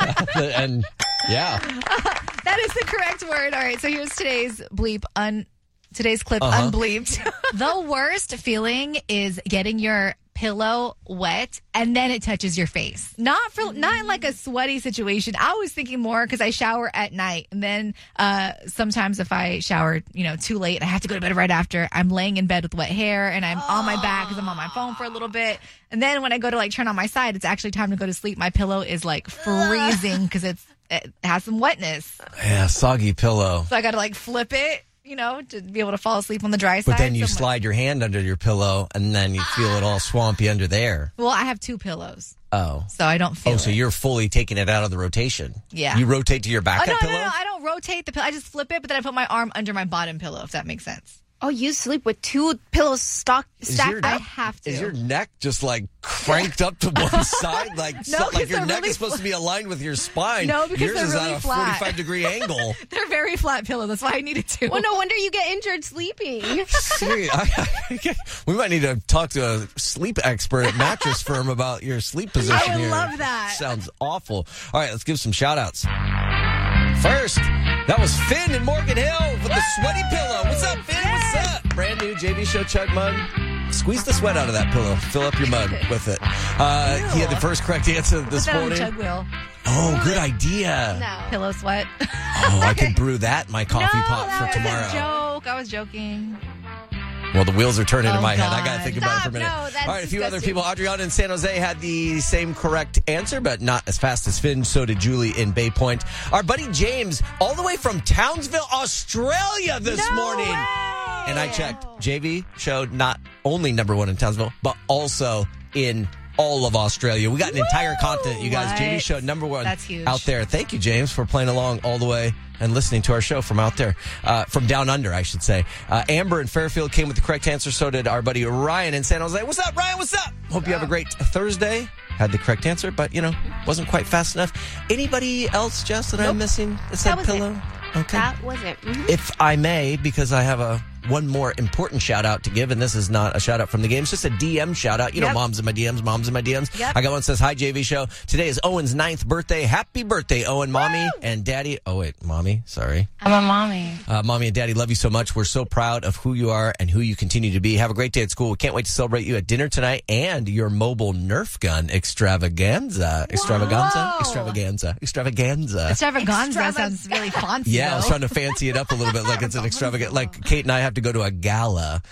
And yeah. That is the correct word. All right, so here's today's bleep today's clip unbleeped. The worst feeling is getting your pillow wet and then it touches your face. Not in like a sweaty situation. I was thinking more because I shower at night, and then sometimes if I shower, too late and I have to go to bed right after, I'm laying in bed with wet hair and I'm on my back because I'm on my phone for a little bit. And then when I go to like turn on my side, it's actually time to go to sleep. My pillow is like freezing because it has some wetness. Yeah, soggy pillow. So I got to like flip it, to be able to fall asleep on the dry side. But then you slide your hand under your pillow, and then you feel it all swampy under there. Well, I have two pillows. Oh. So I don't feel so you're fully taking it out of the rotation. Yeah. You rotate to your backup pillow? No, I don't rotate the pillow. I just flip it, but then I put my arm under my bottom pillow, if that makes sense. Oh, you sleep with two pillows stacked? I have to. Is your neck just like cranked up to one side? Like, No, like your neck really is supposed to be aligned with your spine. No, because yours they're is really at a flat. 45-degree angle. They're very flat pillows. That's why I needed to. Well, no wonder you get injured sleeping. Seriously, we might need to talk to a sleep expert at Mattress Firm about your sleep position I would here. love that. Sounds awful. All right, let's give some shout-outs. First, that was Finn in Morgan Hill with the sweaty pillow. What's up, Finn? What's up? Brand new JV Show Chug mug. Squeeze the sweat out of that pillow. Fill up your mug with it. He had the first correct answer this Put that morning. on the chug wheel. Oh, good idea. No. Pillow sweat. Oh, I could brew that in my coffee pot for tomorrow. Was a joke. I was joking. Well, the wheels are turning in Oh, my head. I God. got to think about it for a minute. No, that's All right, a few other disgusting. people. Adriana in San Jose had the same correct answer, but not as fast as Finn. So did Julie in Bay Point. Our buddy James, all the way from Townsville, Australia this morning. And I checked. JV showed not only number one in Townsville, but also in all of Australia. We got an entire continent, you guys. What? JV showed number one That's huge. out there. Thank you, James, for playing along all the way and listening to our show from out there, from down under, I should say. Amber in Fairfield came with the correct answer. So did our buddy Ryan in San Jose. What's up, Ryan? What's up? Hope you have a great Thursday. Had the correct answer, but, wasn't quite fast enough. Anybody else, Jess, that I'm missing that said was pillow? Okay. That was it. Mm-hmm. If I may, because I have one more important shout out to give, and this is not a shout out from the game, it's just a DM shout out. You know, moms in my DMs. Yep. I got one that says, hi, JV Show. Today is Owen's 9th birthday. Happy birthday, Owen, Mommy and Daddy. Oh, wait, Mommy, sorry. I'm a mommy. Mommy and Daddy love you so much. We're so proud of who you are and who you continue to be. Have a great day at school. We can't wait to celebrate you at dinner tonight and your mobile Nerf gun extravaganza. Extravaganza? Extravaganza sounds really fancy. Yeah, I was trying to fancy it up a little bit, like it's an extravagant. Like Kate and I have to go to a gala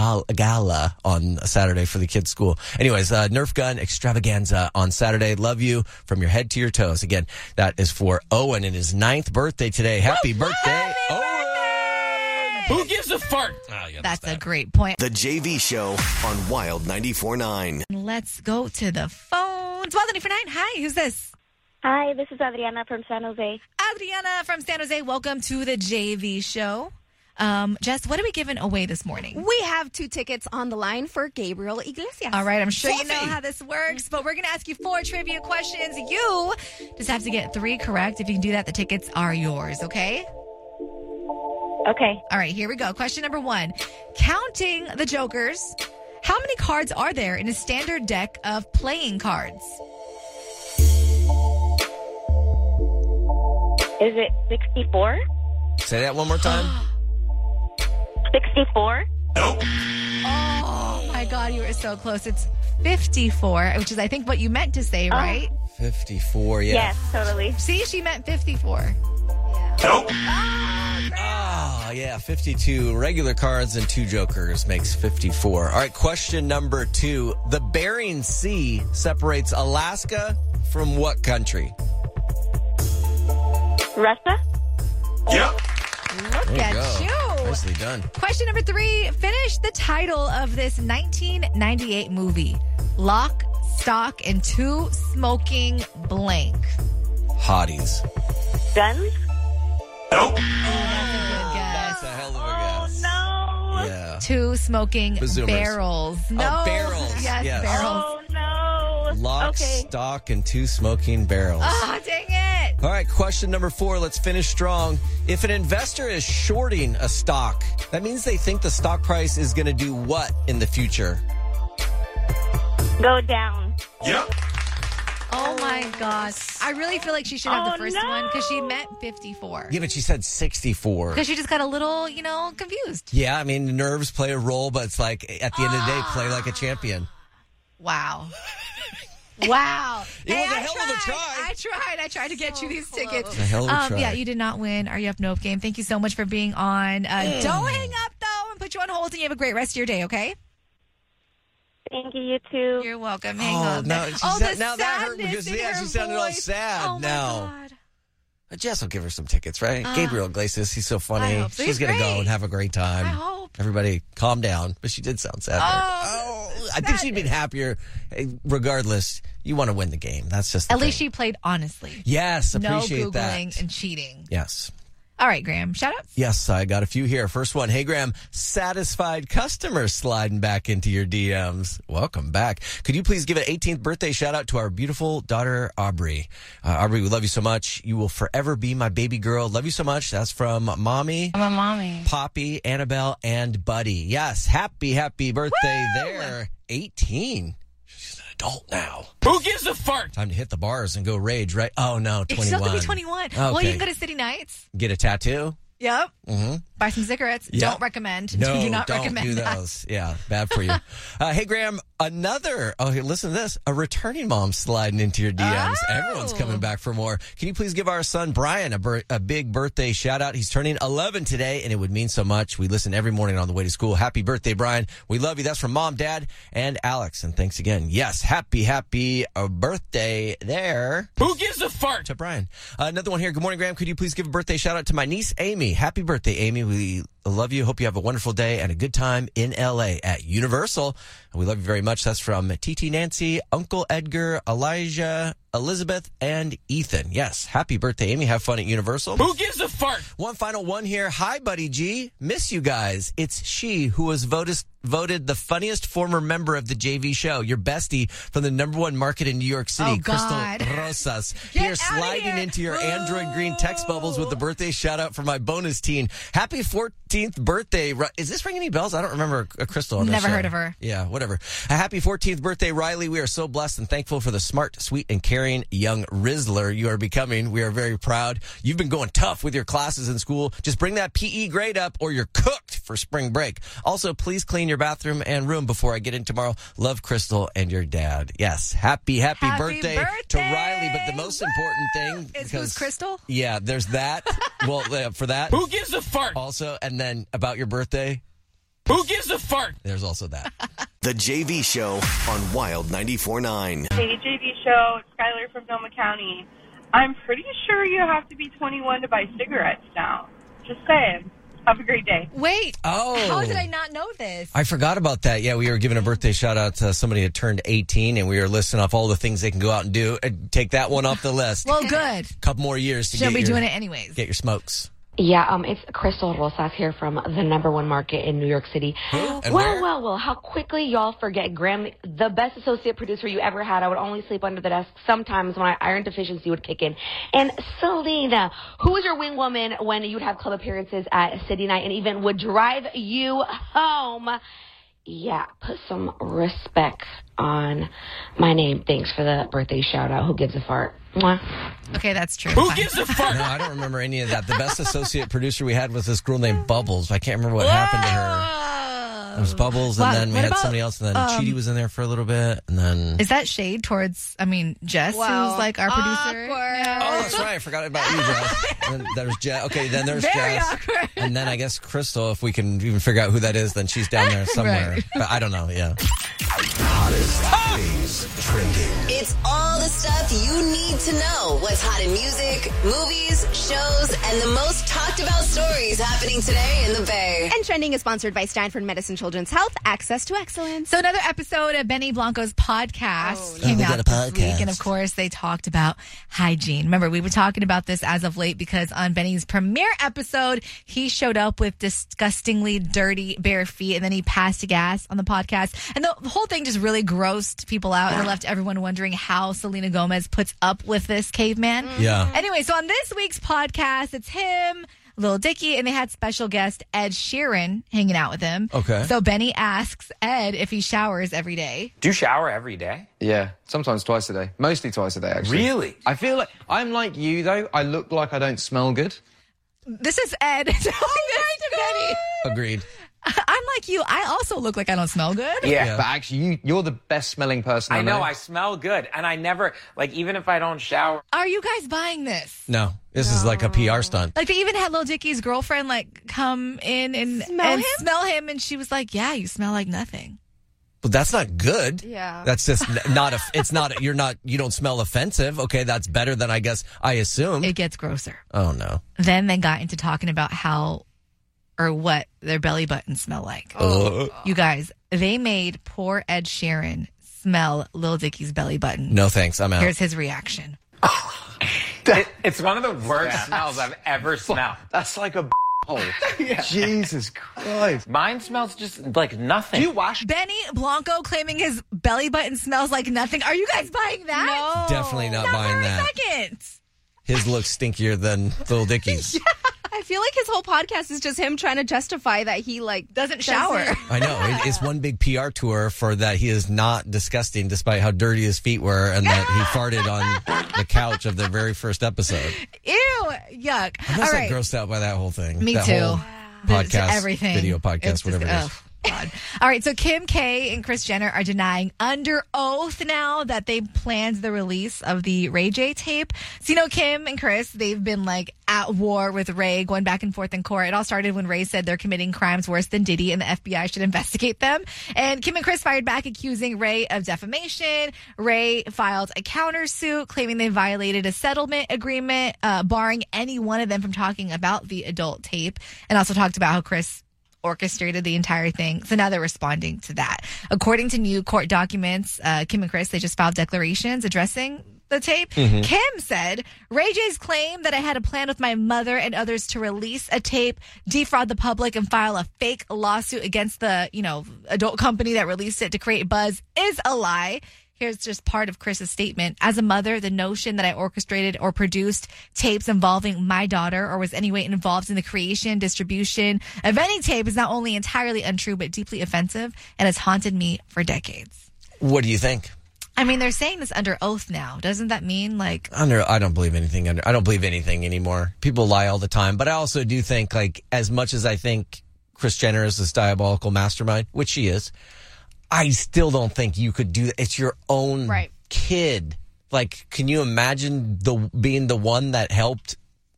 on Saturday for the kids' school. Anyways, Nerf gun extravaganza on Saturday. Love you from your head to your toes. Again, that is for Owen and his 9th birthday today. Happy birthday, Owen! Who gives a fart? Oh, yeah, That's a great point. The JV Show on Wild 94.9. Let's go to the phones. Wild 94.9. Hi, who's this? Hi, this is Adriana from San Jose. Adriana from San Jose. Welcome to the JV Show. Jess, what are we giving away this morning? We have 2 tickets on the line for Gabriel Iglesias. All right, I'm sure you know how this works, but we're going to ask you 4 trivia questions. You just have to get 3 correct. If you can do that, the tickets are yours, okay? Okay. All right, here we go. Question number 1. Counting the jokers, how many cards are there in a standard deck of playing cards? Is it 64? Say that one more time. 64? Nope. Oh, my God, you were so close. It's 54, which is, I think, what you meant to say, right? 54, yeah. Yes, totally. See, she meant 54. Yeah. Nope. Oh, yeah, 52 regular cards and 2 jokers makes 54. All right, question number 2. The Bering Sea separates Alaska from what country? Russia? Yep. Look There you at go. you. Nicely done. Question number 3. Finish the title of this 1998 movie. Lock, Stock, and Two Smoking blank. Hotties. Guns? Nope. That's a hell of a guess. No. Yeah. Two Smoking Bazoomers. barrels. No. barrels. Yes, Yes. barrels. Oh, no. Lock, Okay. Stock, and 2 Smoking barrels. Ah, dang it. All right, question number 4. Let's finish strong. If an investor is shorting a stock, that means they think the stock price is going to do what in the future? Go down. Yep. Oh my gosh. I really feel like she should have the Oh, first no. one because she meant 54. Yeah, but she said 64. Because she just got a little, confused. Yeah, I mean, nerves play a role, but it's like, at the end of the day, play like a champion. Wow. Wow. It was a hell of a try. I tried to get you these tickets. A hell of a try. Yeah, you did not win. Are you up, Nope game? Thank you so much for being on. Don't hang up, though, and put you on hold, and you have a great rest of your day, okay? Thank you, you too. You're welcome. Hang Oh, on. no, The now that hurt because, sadness in she her sounded all voice. sad Oh, my now. God. Jess will give her some tickets, right? Gabriel Iglesias, he's so I funny. hope so. She's He's going to go great. and have a great time. I hope. Everybody calm down. But she did sound sad. Oh, I think she'd been happier. Regardless, you want to win the game. That's just the At least thing. she played honestly. Yes, No appreciate Googling that. and cheating. Yes. All right, Graham. Shout outs. Yes, I got a few here. First one. Hey, Graham, satisfied customers sliding back into your DMs. Welcome back. Could you please give an 18th birthday shout out to our beautiful daughter, Aubrey? Aubrey, we love you so much. You will forever be my baby girl. Love you so much. That's from Mommy, I'm a mommy. Poppy, Annabelle, and Buddy. Yes, happy birthday there. 18. She's an adult now. Who gives a fart? Time to hit the bars and go rage, right? Oh, no, 21. It still could be 21. Well, Okay. you can go to City Nights. Get a tattoo? Yep. Mm-hmm. Buy some cigarettes. Yep. Don't recommend. No, do not don't recommend do that. those. Yeah, bad for you. Hey, Graham, here, listen to this. A returning mom sliding into your DMs. Oh. Everyone's coming back for more. Can you please give our son, Brian, a big birthday shout out? He's turning 11 today, and it would mean so much. We listen every morning on the way to school. Happy birthday, Brian. We love you. That's from Mom, Dad, and Alex. And thanks again. Yes, happy birthday there. Who gives a fart? To Brian. Another one here. Good morning, Graham. Could you please give a birthday shout out to my niece, Amy? Happy birthday, Amy. We love you. Hope you have a wonderful day and a good time in LA at Universal. And we love you very much. That's from TT Nancy, Uncle Edgar, Elijah, Elizabeth, and Ethan. Yes. Happy birthday, Amy. Have fun at Universal. Who gives a fart? One final one here. Hi, Buddy G. Miss you guys. It's she who was voted the funniest former member of the JV show. Your bestie from the #1 market in New York City, Oh, God. Crystal Rosas. Get Here outta sliding here. into your Android green text bubbles with the birthday shout out for my bonus teen. Happy 14th birthday. Is this ringing any bells? I don't remember a Crystal on this Never show. heard of her. Yeah, whatever. A happy 14th birthday, Riley. We are so blessed and thankful for the smart, sweet, and caring young Rizzler you are becoming. We are very proud. You've been going tough with your classes in school. Just bring that PE grade up or you're cooked for spring break. Also, please clean your bathroom and room before I get in tomorrow. Love, Crystal, and your dad. Yes, happy birthday to Riley. But the most important thing Is who's Crystal? Yeah, there's that. Well, for that. Who gives a fart? Also, and then about your birthday, Who gives a fart? there's also that. The JV Show on Wild 94.9. Hey, JV Show, it's Skylar from Sonoma County. I'm pretty sure you have to be 21 to buy cigarettes now. Just saying. Have a great day. Wait. Oh. How did I not know this? I forgot about that. Yeah, we were giving a birthday shout out to somebody who turned 18, and we were listing off all the things they can go out and do. Take that one off the list. Well, good. Couple more years to She'll get be your, doing it anyways. Get your smokes. Yeah, it's Crystal Rosas here from the #1 market in New York City. And Well, where? well, how quickly y'all forget Graham, the best associate producer you ever had. I would only sleep under the desk sometimes when my iron deficiency would kick in. And Selena, who was your wing woman when you'd have club appearances at City Night and even would drive you home? Yeah, put some respect on my name. Thanks for the birthday shout out. Who gives a fart? Mwah. Okay, that's true. Who gives a fart? No, I don't remember any of that. The best associate producer we had was this girl named Bubbles. I can't remember what happened to her. There was Bubbles, and then we had somebody else, and then Chidi was in there for a little bit, and then... Is that shade towards, Jess, who's like our producer? Yeah. Oh, that's right. I forgot about you, Jess. And there's Jess. Okay, then there's Very Jess. awkward. And then I guess Crystal, if we can even figure out who that is, then she's down there somewhere. Right. But I don't know, yeah. Hottest things trending. It's all the stuff you need to know. What's hot in music, movies, shows, and the most talked about stories happening today in the Bay. And Trending is sponsored by Stanford Medicine Children's Health, Access to Excellence. So another episode of Benny Blanco's podcast came they out got a this week, podcast. and of course they talked about hygiene. Remember, we were talking about this as of late because on Benny's premiere episode, he showed up with disgustingly dirty bare feet, and then he passed gas on the podcast, and the whole thing just really grossed people out, and it left everyone wondering how Selena Gomez puts up with this caveman. Yeah. Anyway, so on this week's podcast, it's him, Lil Dicky, and they had special guest Ed Sheeran hanging out with him. Okay. So Benny asks Ed if he showers every day. Do you shower every day? Yeah, sometimes twice a day. Mostly twice a day, actually. Really? I feel like I'm like you, though. I look like I don't smell good. This is Ed telling this to Benny. Agreed. I'm like you. I also look like I don't smell good. Yeah. But actually, you're the best smelling person I know, I smell good. And I never, even if I don't shower. Are you guys buying this? No, this is like a PR stunt. Like, they even had Lil Dicky's girlfriend, come in and smell him, and she was like, yeah, you smell like nothing. But that's not good. Yeah. That's just you don't smell offensive. Okay, that's better than I assume. It gets grosser. Oh, no. Then they got into talking about what their belly buttons smell like. You guys, they made poor Ed Sheeran smell Lil Dicky's belly button. No thanks, I'm out. Here's his reaction. It's one of the worst smells I've ever smelled. That's like a hole. Jesus Christ. Mine smells just like nothing. Do you wash? Benny Blanco claiming his belly button smells like nothing. Are you guys buying that? No. Definitely not buying that. Second. His looks stinkier than Lil Dicky's. I feel like his whole podcast is just him trying to justify that he doesn't shower. I know. It's one big PR tour for that he is not disgusting despite how dirty his feet were and that he farted on the couch of the very first episode. Ew, yuck. I'm just grossed out by that whole thing. Me that too. Whole podcast, everything. video podcast, It's whatever just, it is. God. All right, so Kim K and Kris Jenner are denying under oath now that they planned the release of the Ray J tape. So, Kim and Kris, they've been at war with Ray, going back and forth in court. It all started when Ray said they're committing crimes worse than Diddy and the FBI should investigate them. And Kim and Kris fired back accusing Ray of defamation. Ray filed a countersuit claiming they violated a settlement agreement, barring any one of them from talking about the adult tape, and also talked about how Kris orchestrated the entire thing. So now they're responding to that. According to new court documents, Kim and Kris, they just filed declarations addressing the tape. Mm-hmm. Kim said, Ray J's claim that I had a plan with my mother and others to release a tape, defraud the public, and file a fake lawsuit against the, adult company that released it to create buzz is a lie. Here's just part of Chris's statement. As a mother, the notion that I orchestrated or produced tapes involving my daughter or was anyway involved in the creation, distribution of any tape is not only entirely untrue, but deeply offensive and has haunted me for decades. What do you think? They're saying this under oath now. Doesn't that mean I don't believe anything. I don't believe anything anymore. People lie all the time. But I also do think as much as I think Kris Jenner is this diabolical mastermind, which she is, I still don't think you could do that. It's your own kid. Can you imagine being the one that helped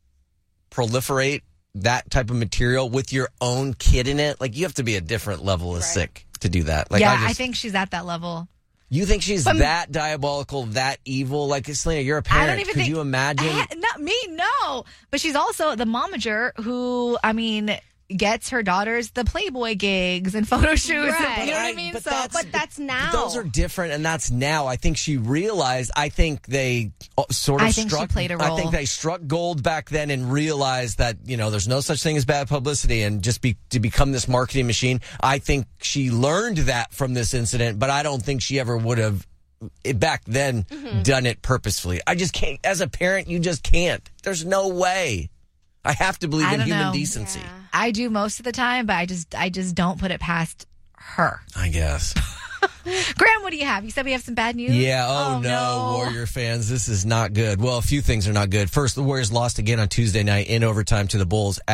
proliferate that type of material with your own kid in it? You have to be a different level of sick to do that. I think she's at that level. You think she's that diabolical, that evil? Selena, you're a parent. I don't even Could you imagine? Not me, no. But she's also the momager who, gets her daughters the Playboy gigs and photo shoots. Right. You know what I mean? But that's now. Those are different, and that's now. I think she realized. I think they sort of she played a role. I think they struck gold back then and realized that there's no such thing as bad publicity, and just to become this marketing machine. I think she learned that from this incident, but I don't think she ever would have back then done it purposefully. I just can't. As a parent, you just can't. There's no way. I have to believe in human decency. Yeah. I do most of the time, but I just don't put it past her. I guess. Graham, what do you have? You said we have some bad news? Yeah, oh no, Warrior fans, this is not good. Well, a few things are not good. First, the Warriors lost again on Tuesday night in overtime to the Bulls at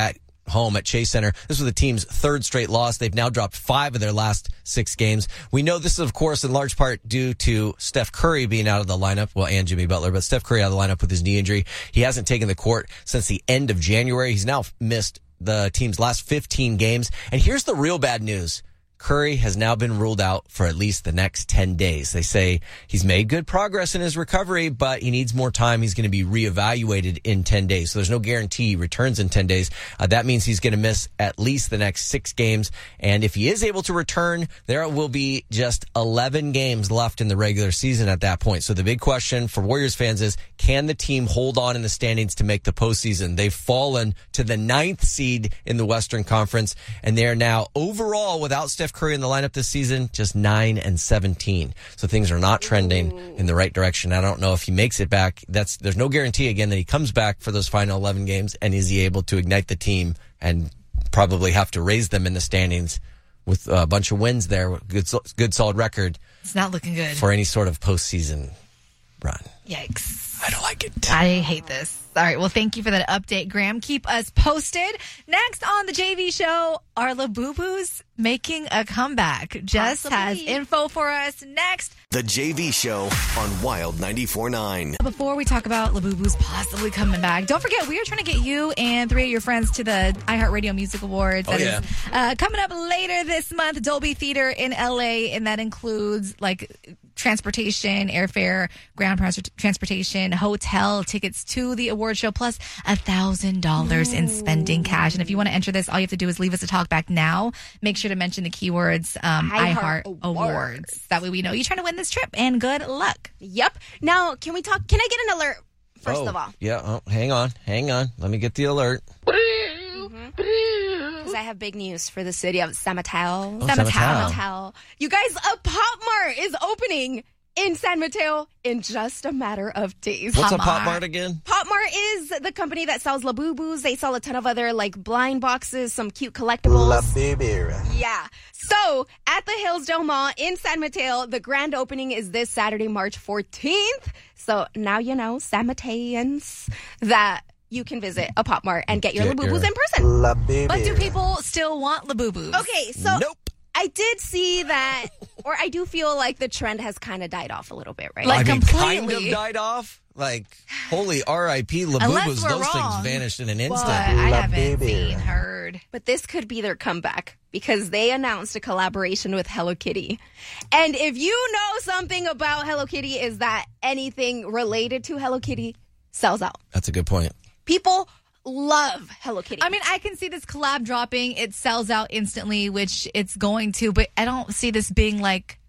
home at Chase Center. This was the team's third straight loss. They've now dropped 5 of their last 6 games. We know this is, of course, in large part due to Steph Curry being out of the lineup. Well, and Jimmy Butler, but Steph Curry out of the lineup with his knee injury. He hasn't taken the court since the end of January. He's now missed the team's last 15 games. And here's the real bad news. Curry has now been ruled out for at least the next 10 days. They say he's made good progress in his recovery, but he needs more time. He's going to be reevaluated in 10 days. So there's no guarantee he returns in 10 days. That means he's going to miss at least the next 6 games. And if he is able to return, there will be just 11 games left in the regular season at that point. So the big question for Warriors fans is, can the team hold on in the standings to make the postseason? They've fallen to the 9th seed in the Western Conference, and they're now overall, without Steph Curry in the lineup this season, just 9-17. So things are not trending in the right direction. I don't know if he makes it back. There's no guarantee again that he comes back for those final 11 games, and is he able to ignite the team and probably have to raise them in the standings with a bunch of wins there, good solid record. It's not looking good for any sort of postseason run. Yikes. I don't like it. I hate this. All right. Well, thank you for that update, Graham. Keep us posted. Next on the JV show, are Labubu's making a comeback? Jess has info for us next. The JV show on Wild 94.9. Before we talk about Labubu's possibly coming back, don't forget, we are trying to get you and 3 of your friends to the iHeartRadio Music Awards. That is coming up later this month, Dolby Theater in LA, and that includes transportation, airfare, ground transportation, hotel tickets to the award show, plus $1,000 in spending cash. And if you want to enter this, all you have to do is leave us a talk back now. Make sure to mention the keywords iHeart Awards. That way we know you're trying to win this trip, and good luck. Yep. Now, can I get an alert first of all? Yeah. Oh, hang on. Let me get the alert. Because I have big news for the city of San Mateo. San Mateo. You guys, a Pop Mart is opening in San Mateo in just a matter of days. What's a Pop Mart again? Pop Mart is the company that sells Labubus. They sell a ton of other blind boxes, some cute collectibles. La Baby. Yeah. So at the Hillsdale Mall in San Mateo, the grand opening is this Saturday, March 14th. So now you know, San Mateans, that you can visit a Pop Mart and get your Labubus in person. La Baby. But do people still want Labubus? Okay, so nope. I did see that, or I do feel like the trend has kind of died off a little bit, right? Kind of died off? Holy R.I.P. Labubus, those things vanished in an instant. But I haven't heard. But this could be their comeback, because they announced a collaboration with Hello Kitty. And if you know something about Hello Kitty, is that anything related to Hello Kitty sells out. That's a good point. People love Hello Kitty. I mean, I can see this collab dropping. It sells out instantly, which it's going to, but I don't see this being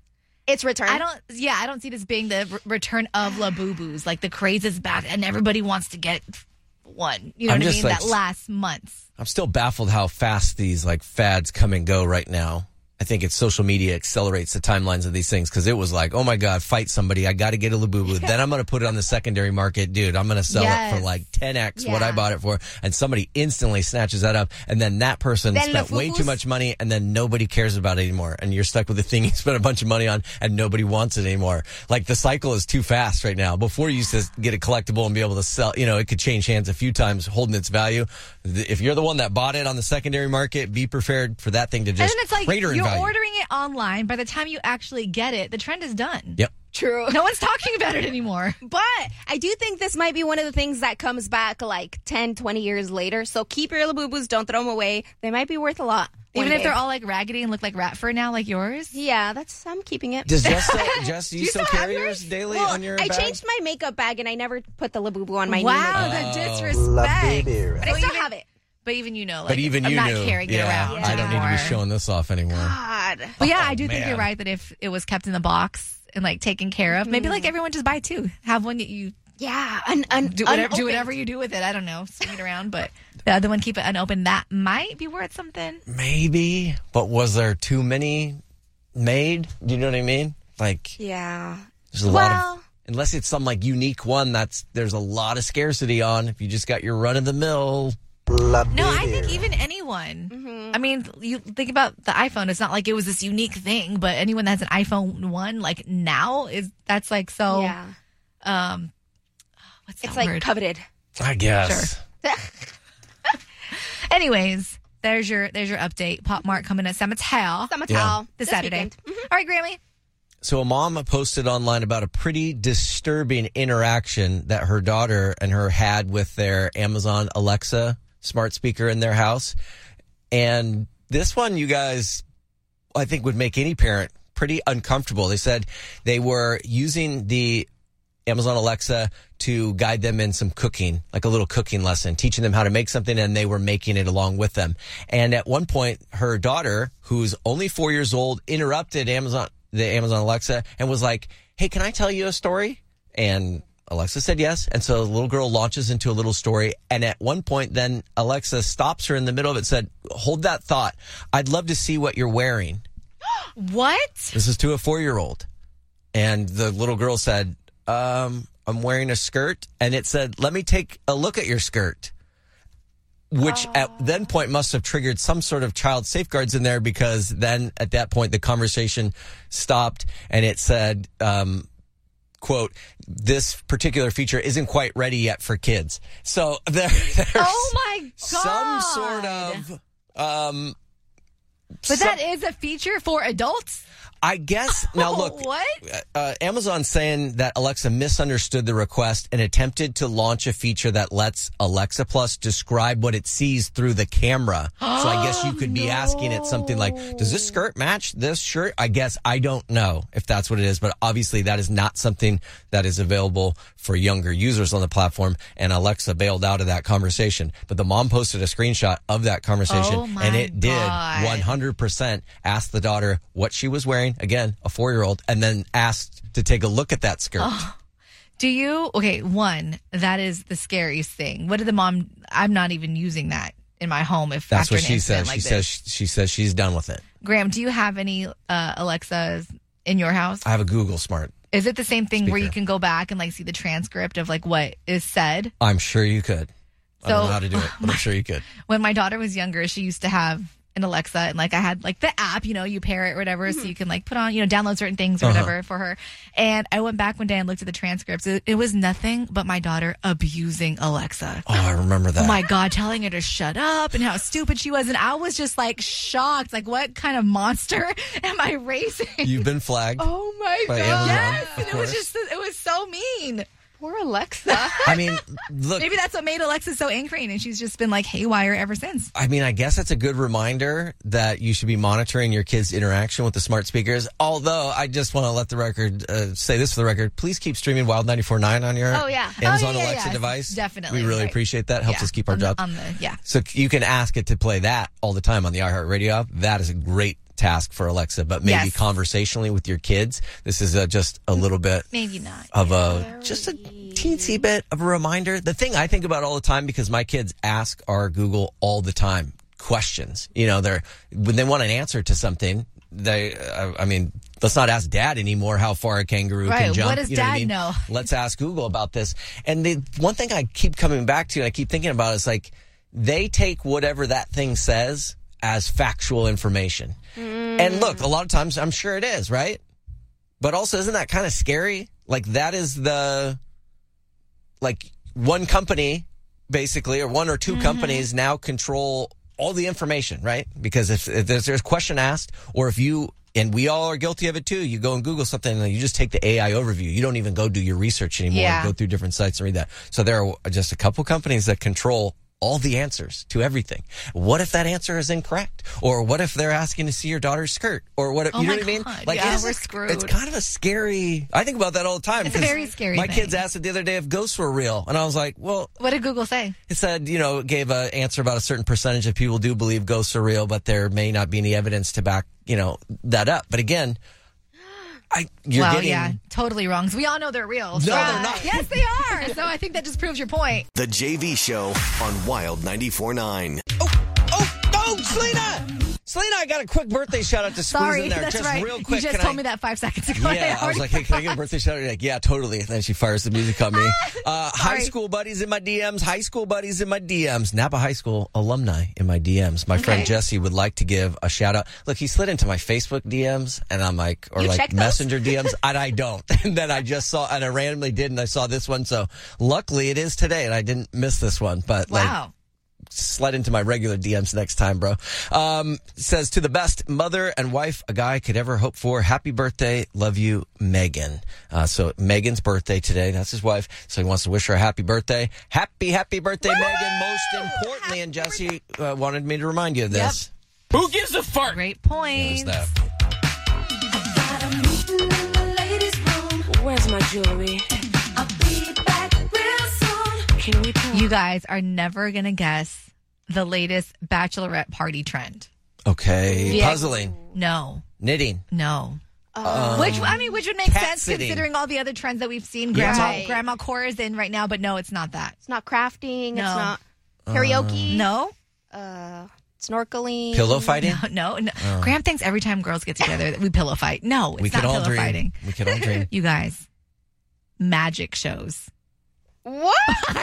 its return. I don't see this being the return of Labubus. The craze is back and everybody wants to get one. You know what I mean? That lasts months. I'm still baffled how fast these fads come and go right now. I think it's social media accelerates the timelines of these things, because it was oh my God, fight somebody. I got to get a Labubu. Then I'm going to put it on the secondary market. Dude, I'm going to sell it for 10x what I bought it for. And somebody instantly snatches that up. And then that person spent way too much money, and then nobody cares about it anymore. And you're stuck with the thing you spent a bunch of money on and nobody wants it anymore. The cycle is too fast right now. Before you used to get a collectible and be able to sell, it could change hands a few times holding its value. If you're the one that bought it on the secondary market, be prepared for that thing to just crater in value. You're ordering it online. By the time you actually get it, the trend is done. Yep. True. No one's talking about it anymore. But I do think this might be one of the things that comes back 10, 20 years later. So keep your Labubus. Don't throw them away. They might be worth a lot. Even if they're all raggedy and look like rat fur now, like yours? Yeah, I'm keeping it. Does Jess you still carry yours daily on your bag? I changed my makeup bag and I never put the Labubu on my knee. Wow, the disrespect. But I still have it. But even I'm not carrying it around I don't need to be showing this off anymore. God. But I do think you're right that if it was kept in the box and taken care of, maybe everyone just buy 2. Have one that you do whatever you do with it. I don't know, swing it around, but the other one, keep it unopened. That might be worth something. Maybe, but was there too many made? Do you know what I mean? Yeah. There's a lot of, unless it's some unique one there's a lot of scarcity on. If you just got your run of the mill. No, I think even anyone. Mm-hmm. I mean, you think about the iPhone. It's not like it was this unique thing, but anyone that has an iPhone 1 now that's so. Yeah. What's that word? Coveted. I guess. Sure. Anyways, there's your update. Pop Mart coming at Summertown. This Saturday. All right, Grammy. So a mom posted online about a pretty disturbing interaction that her daughter and her had with their Amazon Alexa smart speaker in their house. And this one, you guys, I think would make any parent pretty uncomfortable. They said they were using the Amazon Alexa to guide them in some cooking, like a little cooking lesson, teaching them how to make something, and they were making it along with them. And at one point, her daughter, who's only 4 years old, interrupted the Amazon Alexa and was like, hey, can I tell you a story? And Alexa said yes. And so the little girl launches into a little story. And at one point, then Alexa stops her in the middle of it and said, hold that thought. I'd love to see what you're wearing. What? This is to a 4-year-old. And the little girl said, I'm wearing a skirt. And it said, let me take a look at your skirt. Which at then point must have triggered some sort of child safeguards in there, because then at that point the conversation stopped and it said, quote, this particular feature isn't quite ready yet for kids. So there's oh my God. Some sort of... but that is a feature for adults? I guess. Now, look, what? Amazon's saying that Alexa misunderstood the request and attempted to launch a feature that lets Alexa Plus describe what it sees through the camera. So I guess you could be asking it something like, does this skirt match this shirt? I guess I don't know if that's what it is, but obviously that is not something that is available for younger users on the platform, and Alexa bailed out of that conversation. But the mom posted a screenshot of that conversation, and it did 100% ask the daughter what she was wearing. Again, a 4-year-old, and then asked to take a look at that skirt. Do you? Okay, one, that is the scariest thing. What did the mom? I'm not even using that in my home. If that's after what an she says. like She says she's done with it. Graham, do you have any Alexas in your house? I have a Google Smart. Is it the same thing speaker where you can go back and like see the transcript of like what is said? I'm sure you could. I don't know how to do it, but I'm sure you could. When my daughter was younger, she used to have an Alexa, and like I had like the app, you pair it or whatever, so you can like put on, download certain things or whatever for her. And I went back one day and looked at the transcripts. It was nothing but my daughter abusing Alexa. Oh, I remember that. Oh my God, telling her to shut up and how stupid she was. And I was just like shocked. Like, what kind of monster am I raising? You've been flagged. Oh my God. Amazon, yes. And course. it was so mean. Poor Alexa. I mean, look. Maybe that's what made Alexa so angry, and she's just been like haywire ever since. I mean, I guess that's a good reminder that you should be monitoring your kids' interaction with the smart speakers. Although, I just want to let the record say this for the record. Please keep streaming Wild 94.9 on your Amazon Alexa device. Definitely. We really appreciate that. Helps us keep our jobs. So you can ask it to play that all the time on the iHeartRadio app. That is a great task for Alexa, but maybe conversationally with your kids, this is just a little bit maybe not of just a teensy bit of a reminder. The thing I think about all the time, because my kids ask our Google all the time questions, when they want an answer to something, let's not ask Dad anymore how far a kangaroo can jump. What does Dad know? Let's ask Google about this. And the one thing I keep coming back to and I keep thinking about is like, they take whatever that thing says as factual information. And look, a lot of times I'm sure it is, right? But also, isn't that kind of scary? Like, that is one company, basically, or one or two companies now control all the information, right? Because if there's a question asked, or if you, and we all are guilty of it too, you go and Google something and you just take the AI overview. You don't even go do your research anymore and go through different sites and read that. So there are just a couple companies that control all the answers to everything. What if that answer is incorrect? Or what if they're asking to see your daughter's skirt? Or what if, you know what I mean? Like, we're screwed. It's kind of a scary, I think about that all the time. It's a very scary My thing. kids asked it the other day if ghosts were real. And I was like, well. What did Google say? It said, it gave an answer about a certain percentage of people do believe ghosts are real, but there may not be any evidence to back, that up. But again, you're getting totally wrong. So we all know they're real. No, they're not. Yes, they are. So I think that just proves your point. The JV Show on Wild 94.9. Oh, Selena, I got a quick birthday shout out to squeeze in there. That's just right. real quick. You just told me that 5 seconds ago. Yeah, I was like, hey, can I get a birthday shout out? You're like, yeah, totally. And then she fires the music on me. High school buddies in my DMs. Napa High School alumni in my DMs. My friend Jesse would like to give a shout out. Look, he slid into my Facebook DMs, and I'm like, or like Messenger DMs, and I don't. And then I just saw, and I randomly did, and I saw this one. So luckily it is today, and I didn't miss this one. But wow. slide into my regular DMs next time, bro. Says, to the best mother and wife a guy could ever hope for. Happy birthday. Love you, Megan. So Megan's birthday today. That's his wife. So he wants to wish her a happy birthday. Happy birthday, Megan. Most importantly, and Jesse wanted me to remind you of this. Yep. Who gives a fart? Great point. There's that. Where's my jewelry? I'll be back real soon. Can we talk? You guys are never going to guess the latest bachelorette party trend. Okay. Yeah. Puzzling. No. Knitting. No. Which would make sense sitting. considering all the other trends that we've seen. Right. Grandma Cora is in right now, but no, it's not that. It's not crafting. No. It's not karaoke. No. Snorkeling. Pillow fighting? No. Graham thinks every time girls get together that we pillow fight. No, it's We not could all pillow dream. fighting. We could all dream. You guys, magic shows. What?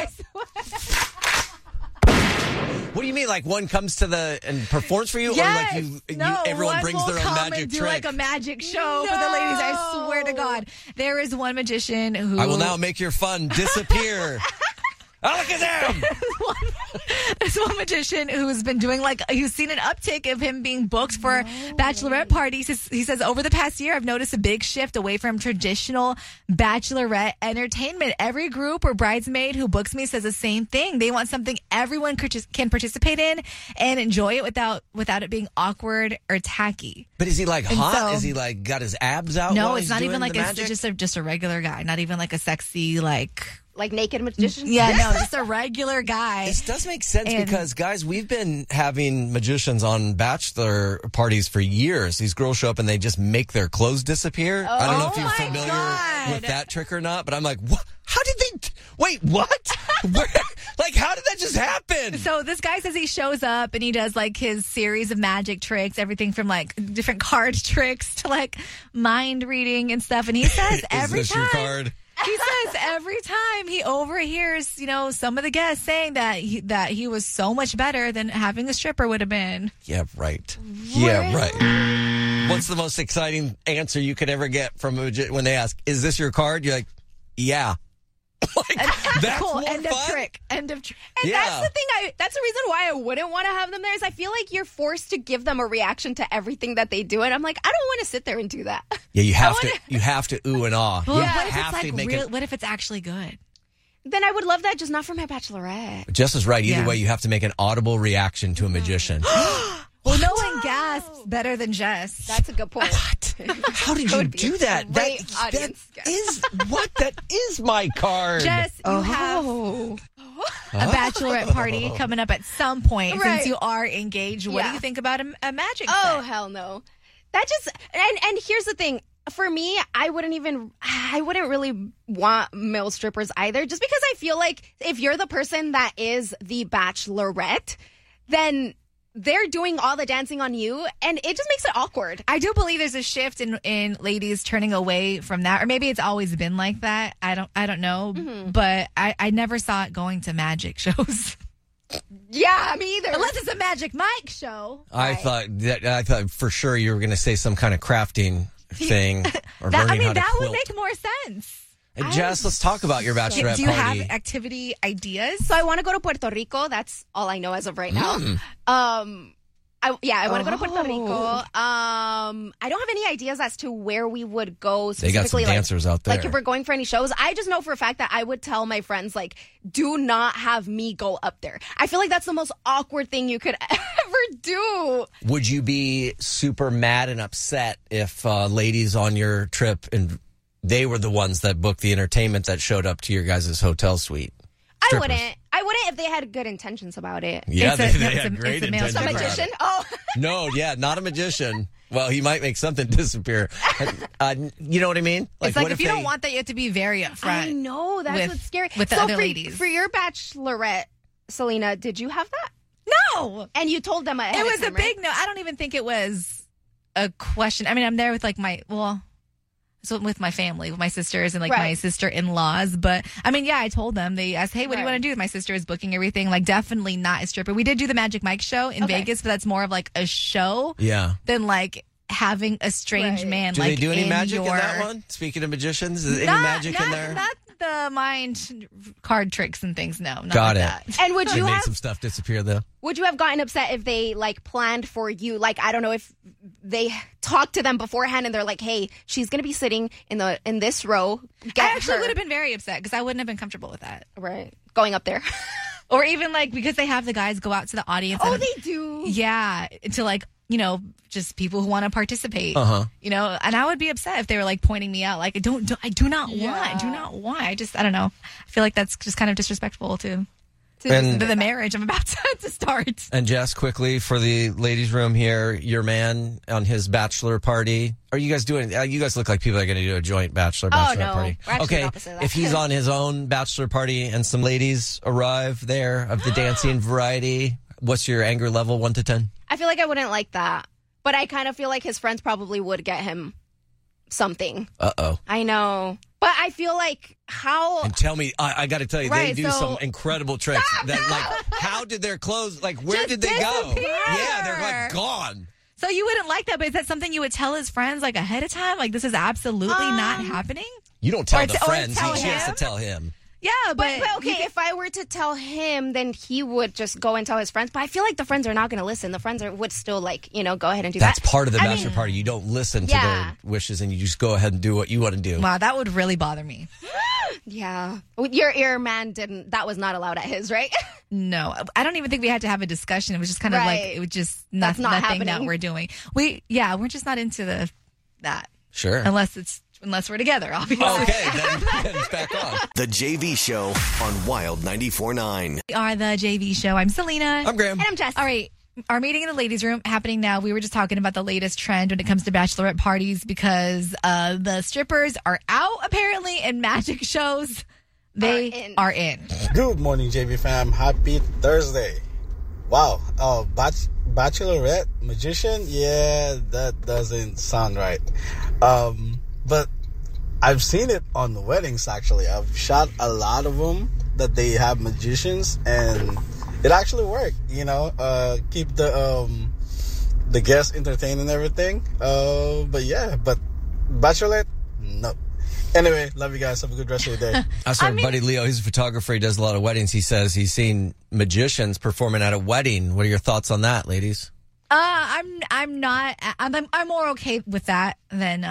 What do you mean? Like one comes to and performs for you, Yes. or like No, everyone one brings will their own come magic and do trick? like a magic show for the ladies. I swear to God, there is one magician who I will now make your fun disappear. Oh, look at them! There's one magician who's been doing he's seen an uptick of him being booked for bachelorette parties. He says, over the past year, I've noticed a big shift away from traditional bachelorette entertainment. Every group or bridesmaid who books me says the same thing. They want something everyone can participate in and enjoy it without it being awkward or tacky. But is he like And hot? so- Is he like got his abs out? No, while it's he's not doing even like the a, magic? just a regular guy. Not even like a sexy Like naked magician? Yeah, no, just a regular guy. This does make sense And- because, guys, we've been having magicians on bachelor parties for years. These girls show up and they just make their clothes disappear. I don't know if you're my familiar God. with that trick or not, but I'm like, what? How did they? Wait, what? Where? Like, how did that just happen? So this guy says he shows up and he does like his series of magic tricks, everything from like different card tricks to like mind reading and stuff. And he says every Is this time. your card? He says every time he overhears, some of the guests saying that he was so much better than having a stripper would have been. Yeah, right. Yeah, right. What's the most exciting answer you could ever get from a magician when they ask, "Is this your card?" You're like, "Yeah." That's cool. more End of fun? trick. End of trick. And Yeah. that's the thing. That's the reason why I wouldn't want to have them there. Is I feel like you're forced to give them a reaction to everything that they do, and I'm like, I don't want to sit there and do that. Yeah, you have to. You have to ooh and ah. Well, You what if have it's to like make real? it. What if it's actually good? Then I would love that, just not for my bachelorette. Jess is right. Either Yeah. way, you have to make an audible reaction to a magician. Well, no one gasps better than Jess. That's a good point. How did you Would be do a that? great That audience is what? That is my card. Jess, you have a bachelorette party coming up at some point Right. since you are engaged. What do Yeah. you think about a magic Oh set? hell no! That just and here's the thing. For me, I wouldn't really want male strippers either, just because I feel like if you're the person that is the bachelorette, then they're doing all the dancing on you, and it just makes it awkward. I do believe there's a shift in ladies turning away from that, or maybe it's always been like that. I don't know, but I never saw it going to magic shows. Yeah, me either. Unless it's a Magic Mike show. I thought for sure you were going to say some kind of crafting thing or learning how to that quilt. would make more sense. Hey, Jess, let's talk about your bachelorette Do you party. have activity ideas? So I want to go to Puerto Rico. That's all I know as of right now. I want to go to Puerto Rico. I don't have any ideas as to where we would go They got some specifically. dancers out there. Like if we're going for any shows, I just know for a fact that I would tell my friends, like, do not have me go up there. I feel like that's the most awkward thing you could ever do. Would you be super mad and upset if ladies on your trip and they were the ones that booked the entertainment that showed up to your guys' hotel suite? Strippers. I wouldn't if they had good intentions about it. Yeah, It's they a- had it's great a male intentions. A about magician? it. Oh. No, yeah, not a magician. Well, he might make something disappear. You know what I mean? It's like what if you they- don't want that, you have to be very upfront. I know. That's with- what's scary. with the so other for, ladies. For your bachelorette, Selena, did you have that? No. And you told them ahead It of was time, a big no. I don't even think it was a question. I mean, I'm there with like with my family, with my sisters and like my Right. sister-in-laws. But I mean, yeah, I told them. They asked, "Hey, what do you Right. want to do?" My sister is booking everything. Like, definitely not a stripper. We did do the Magic Mike show in Okay. Vegas, but that's more of like a show Yeah. than like having a strange man. Do like they do any in magic your... in that one? Speaking of magicians, is any Not- magic in not- there? Not the mind card tricks and things. No, not Got like it. that. And would I you made have some stuff disappear though. would you have gotten upset if they like planned for you? Like, I don't know if they talked to them beforehand and they're like, "Hey, she's gonna be sitting in this row." I actually would have been very upset because I wouldn't have been comfortable with that. Right. Going up there. Or even like because they have the guys go out to the audience. Oh, and, they do. Yeah, to like, you know, just people who want to participate. Uh-huh. You know, and I would be upset if they were like pointing me out. Like, I do not want. I don't know. I feel like that's just kind of disrespectful to And- the marriage I'm about to start. And Jess, quickly for the ladies' room here, your man on his bachelor party. Are you guys doing? You guys look like people that are going to do a joint bachelor no. party. We're actually Okay, the opposite of that. if he's on his own bachelor party and some ladies arrive there of the dancing variety, what's your anger level 1 to 10? I feel like I wouldn't like that, but I kind of feel like his friends probably would get him something. Uh-oh. I know, but I feel like how. And tell me, I got to tell you, they Right, do so- some incredible tricks. How did their clothes? Like, where Just did they go? disappear. Yeah, they're like gone. So you wouldn't like that, but is that something you would tell his friends like ahead of time? Like, this is absolutely not happening? You don't tell Or the t- or friends. tell He has to him? tell him. Yeah, But okay, if I were to tell him, then he would just go and tell his friends. But I feel like the friends are not going to listen. The friends would still like, go ahead and do That's that. part of the I bachelor mean, party. You don't listen to Yeah. their wishes, and you just go ahead and do what you want to do. Wow, that would really bother me. Yeah. Your man didn't. That was not allowed at his, right? No, I don't even think we had to have a discussion. It was just kind of like, Right. it was just That's not nothing that happening. we're doing. We're just not into that. Sure. Unless we're together, obviously. Okay, then it's back on. The JV Show on Wild 94.9. We are the JV Show. I'm Selena. I'm Graham. And I'm Jess. All right. Our meeting in the ladies' room happening now. We were just talking about the latest trend when it comes to bachelorette parties because the strippers are out apparently in magic shows. They are in. Good morning, JV fam. Happy Thursday. Wow. Bachelorette magician? Yeah, that doesn't sound right. But I've seen it on the weddings, actually. I've shot a lot of them that they have magicians, and it actually worked, keep the guests entertained and everything. But Bachelorette, no. Anyway, love you guys. Have a good rest of your day. That's our buddy Leo. He's a photographer. He does a lot of weddings. He says he's seen magicians performing at a wedding. What are your thoughts on that, ladies? I'm more okay with that than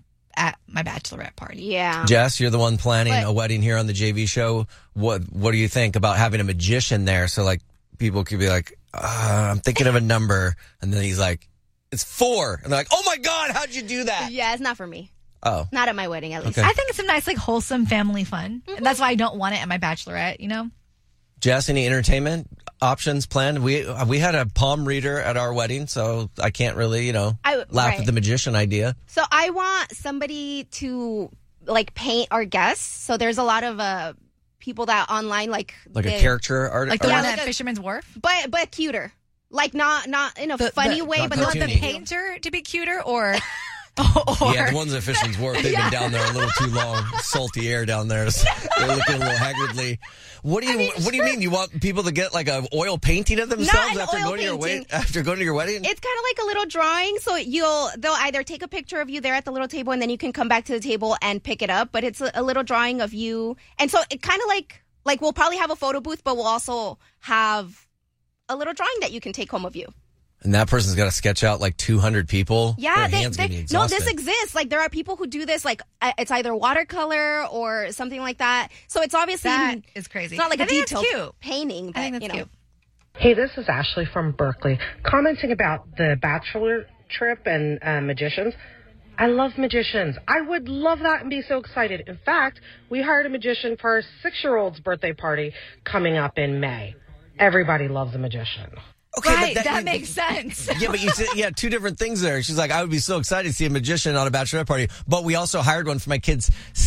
at my bachelorette party. Yeah. Jess, you're the one planning a wedding here on the JV Show. What do you think about having a magician there? So like people could be like, I'm thinking of a number, and then he's like, it's 4, and they're like, oh my God, how'd you do that? Yeah, it's not for me. Oh, Not at my wedding, at least. Okay. I think it's some nice, like, wholesome family fun. And that's why I don't want it at my bachelorette, Jess, any entertainment options planned? We had a palm reader at our wedding, so I can't really, laugh right. at the magician idea. So I want somebody to like paint our guests. So there's a lot of people that online like a character art, Like the one artist? at Fisherman's Wharf? but cuter. Like not in a funny way, not but You not want the cartoony. painter to be cuter or Yeah, the ones at Fisherman's Wharf, they've been down there a little too long. Salty air down there. So they're looking a little haggardly. What do you mean? You want people to get like a oil painting of themselves Not an oil painting. after going to your wedding? It's kind of like a little drawing. So they'll either take a picture of you there at the little table, and then you can come back to the table and pick it up. But it's a little drawing of you, and so it kind of like we'll probably have a photo booth, but we'll also have a little drawing that you can take home of you. And that person's got to sketch out like 200 people. Yeah, Their hands gonna be no, exhausted. this exists. Like there are people who do this. Like it's either watercolor or something like that. So it's obviously That is crazy. It's not like I a think it's detailed cute. painting. But, I think that's cute. Hey, this is Ashley from Berkeley, commenting about the bachelor trip and magicians. I love magicians. I would love that and be so excited. In fact, we hired a magician for our 6-year-old's birthday party coming up in May. Everybody loves a magician. Okay, right, but that makes sense. Yeah, but you said, two different things there. She's like, I would be so excited to see a magician on a bachelorette party, but we also hired one for my kid's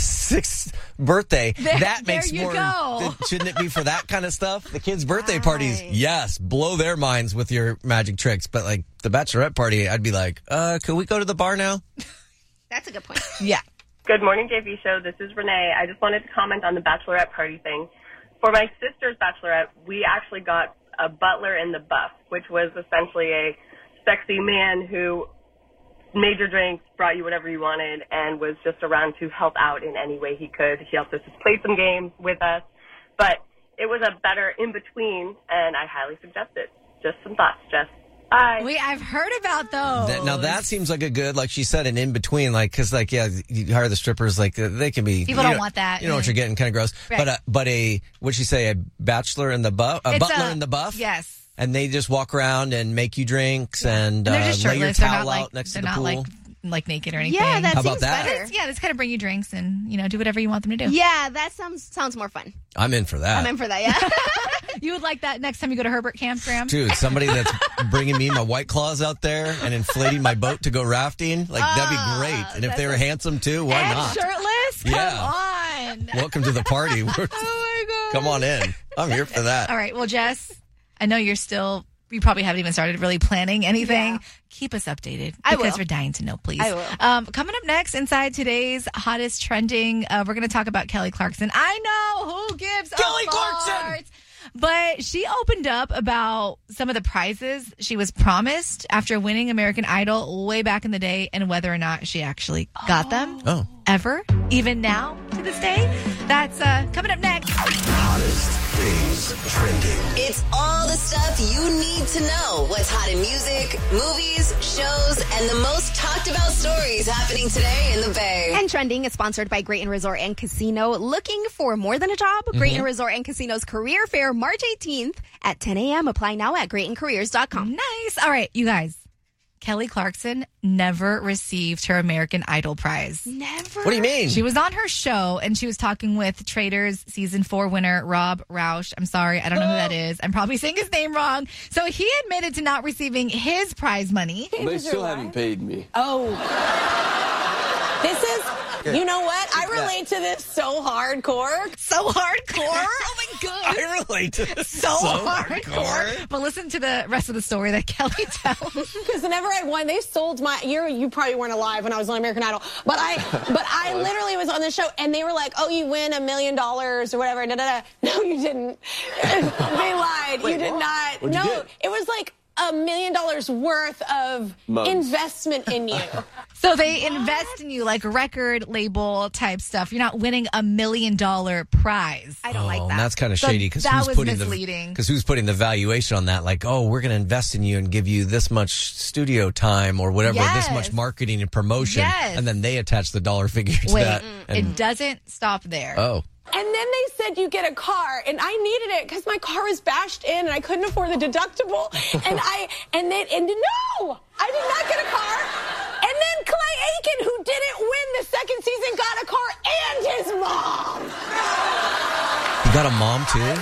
6th birthday. That makes there you more. go. Shouldn't it be for that kind of stuff? The kids' birthday parties, yes, blow their minds with your magic tricks, but like the bachelorette party, I'd be like, can we go to the bar now? That's a good point. Yeah. Good morning, JV Show. This is Renee. I just wanted to comment on the bachelorette party thing. For my sister's bachelorette, we actually got a butler in the buff, which was essentially a sexy man who made your drinks, brought you whatever you wanted, and was just around to help out in any way he could. He helped us just play some games with us. But it was a better in-between, and I highly suggest it. Just some thoughts, Jess. Bye. Wait, I've heard about those. Now that seems like a good, like she said, an in-between, like, because, like, yeah, you hire the strippers, like, they can be... People don't want that. You know what you're getting, kind of gross. Right. But what'd she say, a bachelor in the buff? A butler in the buff? Yes. And they just walk around and make you drinks and they're just lay your shirtless. They're towel not out next to they're the not pool. like naked or anything. Yeah, that How about seems that? better. Yeah, just kind of bring you drinks and, do whatever you want them to do. Yeah, that sounds more fun. I'm in for that. I'm in for that, yeah. You would like that next time you go to Herbert Camp, Graham? Dude, somebody that's bringing me my White Claws out there and inflating my boat to go rafting, like, that'd be great. And if they were handsome, too, why and not? shirtless? Yeah. Come on. Welcome to the party. Oh, my God. Come on in. I'm here for that. All right. Well, Jess, I know you probably haven't even started really planning anything. Yeah. Keep us updated because we're dying to know, please. I will. Coming up next, inside today's hottest trending, we're going to talk about Kelly Clarkson. I know, who gives Kelly a Clarkson! fart? But she opened up about some of the prizes she was promised after winning American Idol way back in the day and whether or not she actually got them. Oh. Ever. Even now, to this day. That's coming up next. Hottest things trending. It's all the stuff you need to know. What's hot in music, movies, shows, and the most talked about stories happening today in the Bay. And Trending is sponsored by Grayton Resort and Casino. Looking for more than a job? Grayton Resort and Casino's Career Fair, March 18th at 10 a.m. Apply now at GraytonCareers.com. Nice. All right, you guys. Kelly Clarkson never received her American Idol prize. Never? What do you mean? She was on her show, and she was talking with Traitors Season 4 winner Rob Roush. I'm sorry, I don't know who that is. I'm probably saying his name wrong. So he admitted to not receiving his prize money. They still haven't paid me. Oh. This is... You know what? I relate to this so hardcore. So hardcore? Oh, my God. I relate to this so hardcore. But listen to the rest of the story that Kelly tells. Because whenever I won, they sold my... You probably weren't alive when I was on American Idol. But I literally was on the show, and they were like, oh, you win $1 million or whatever. Da, da, da. No, you didn't. They lied. Wait, you did what? not. What'd you get? It was like $1 million worth of investment in you. So they invest in you like record label type stuff. You're not winning $1 million prize. I don't like that. And that's kind of shady because that who's was putting misleading. who's putting the valuation on that? Like, oh, we're going to invest in you and give you this much studio time or whatever, this much marketing and promotion, and then they attach the dollar figure to that. It doesn't stop there. Oh. And then they said you get a car, and I needed it because my car was bashed in, and I couldn't afford the deductible. And no, I did not get a car. And then Clay Aiken, who didn't win the second season, got a car and his mom. You got a mom too?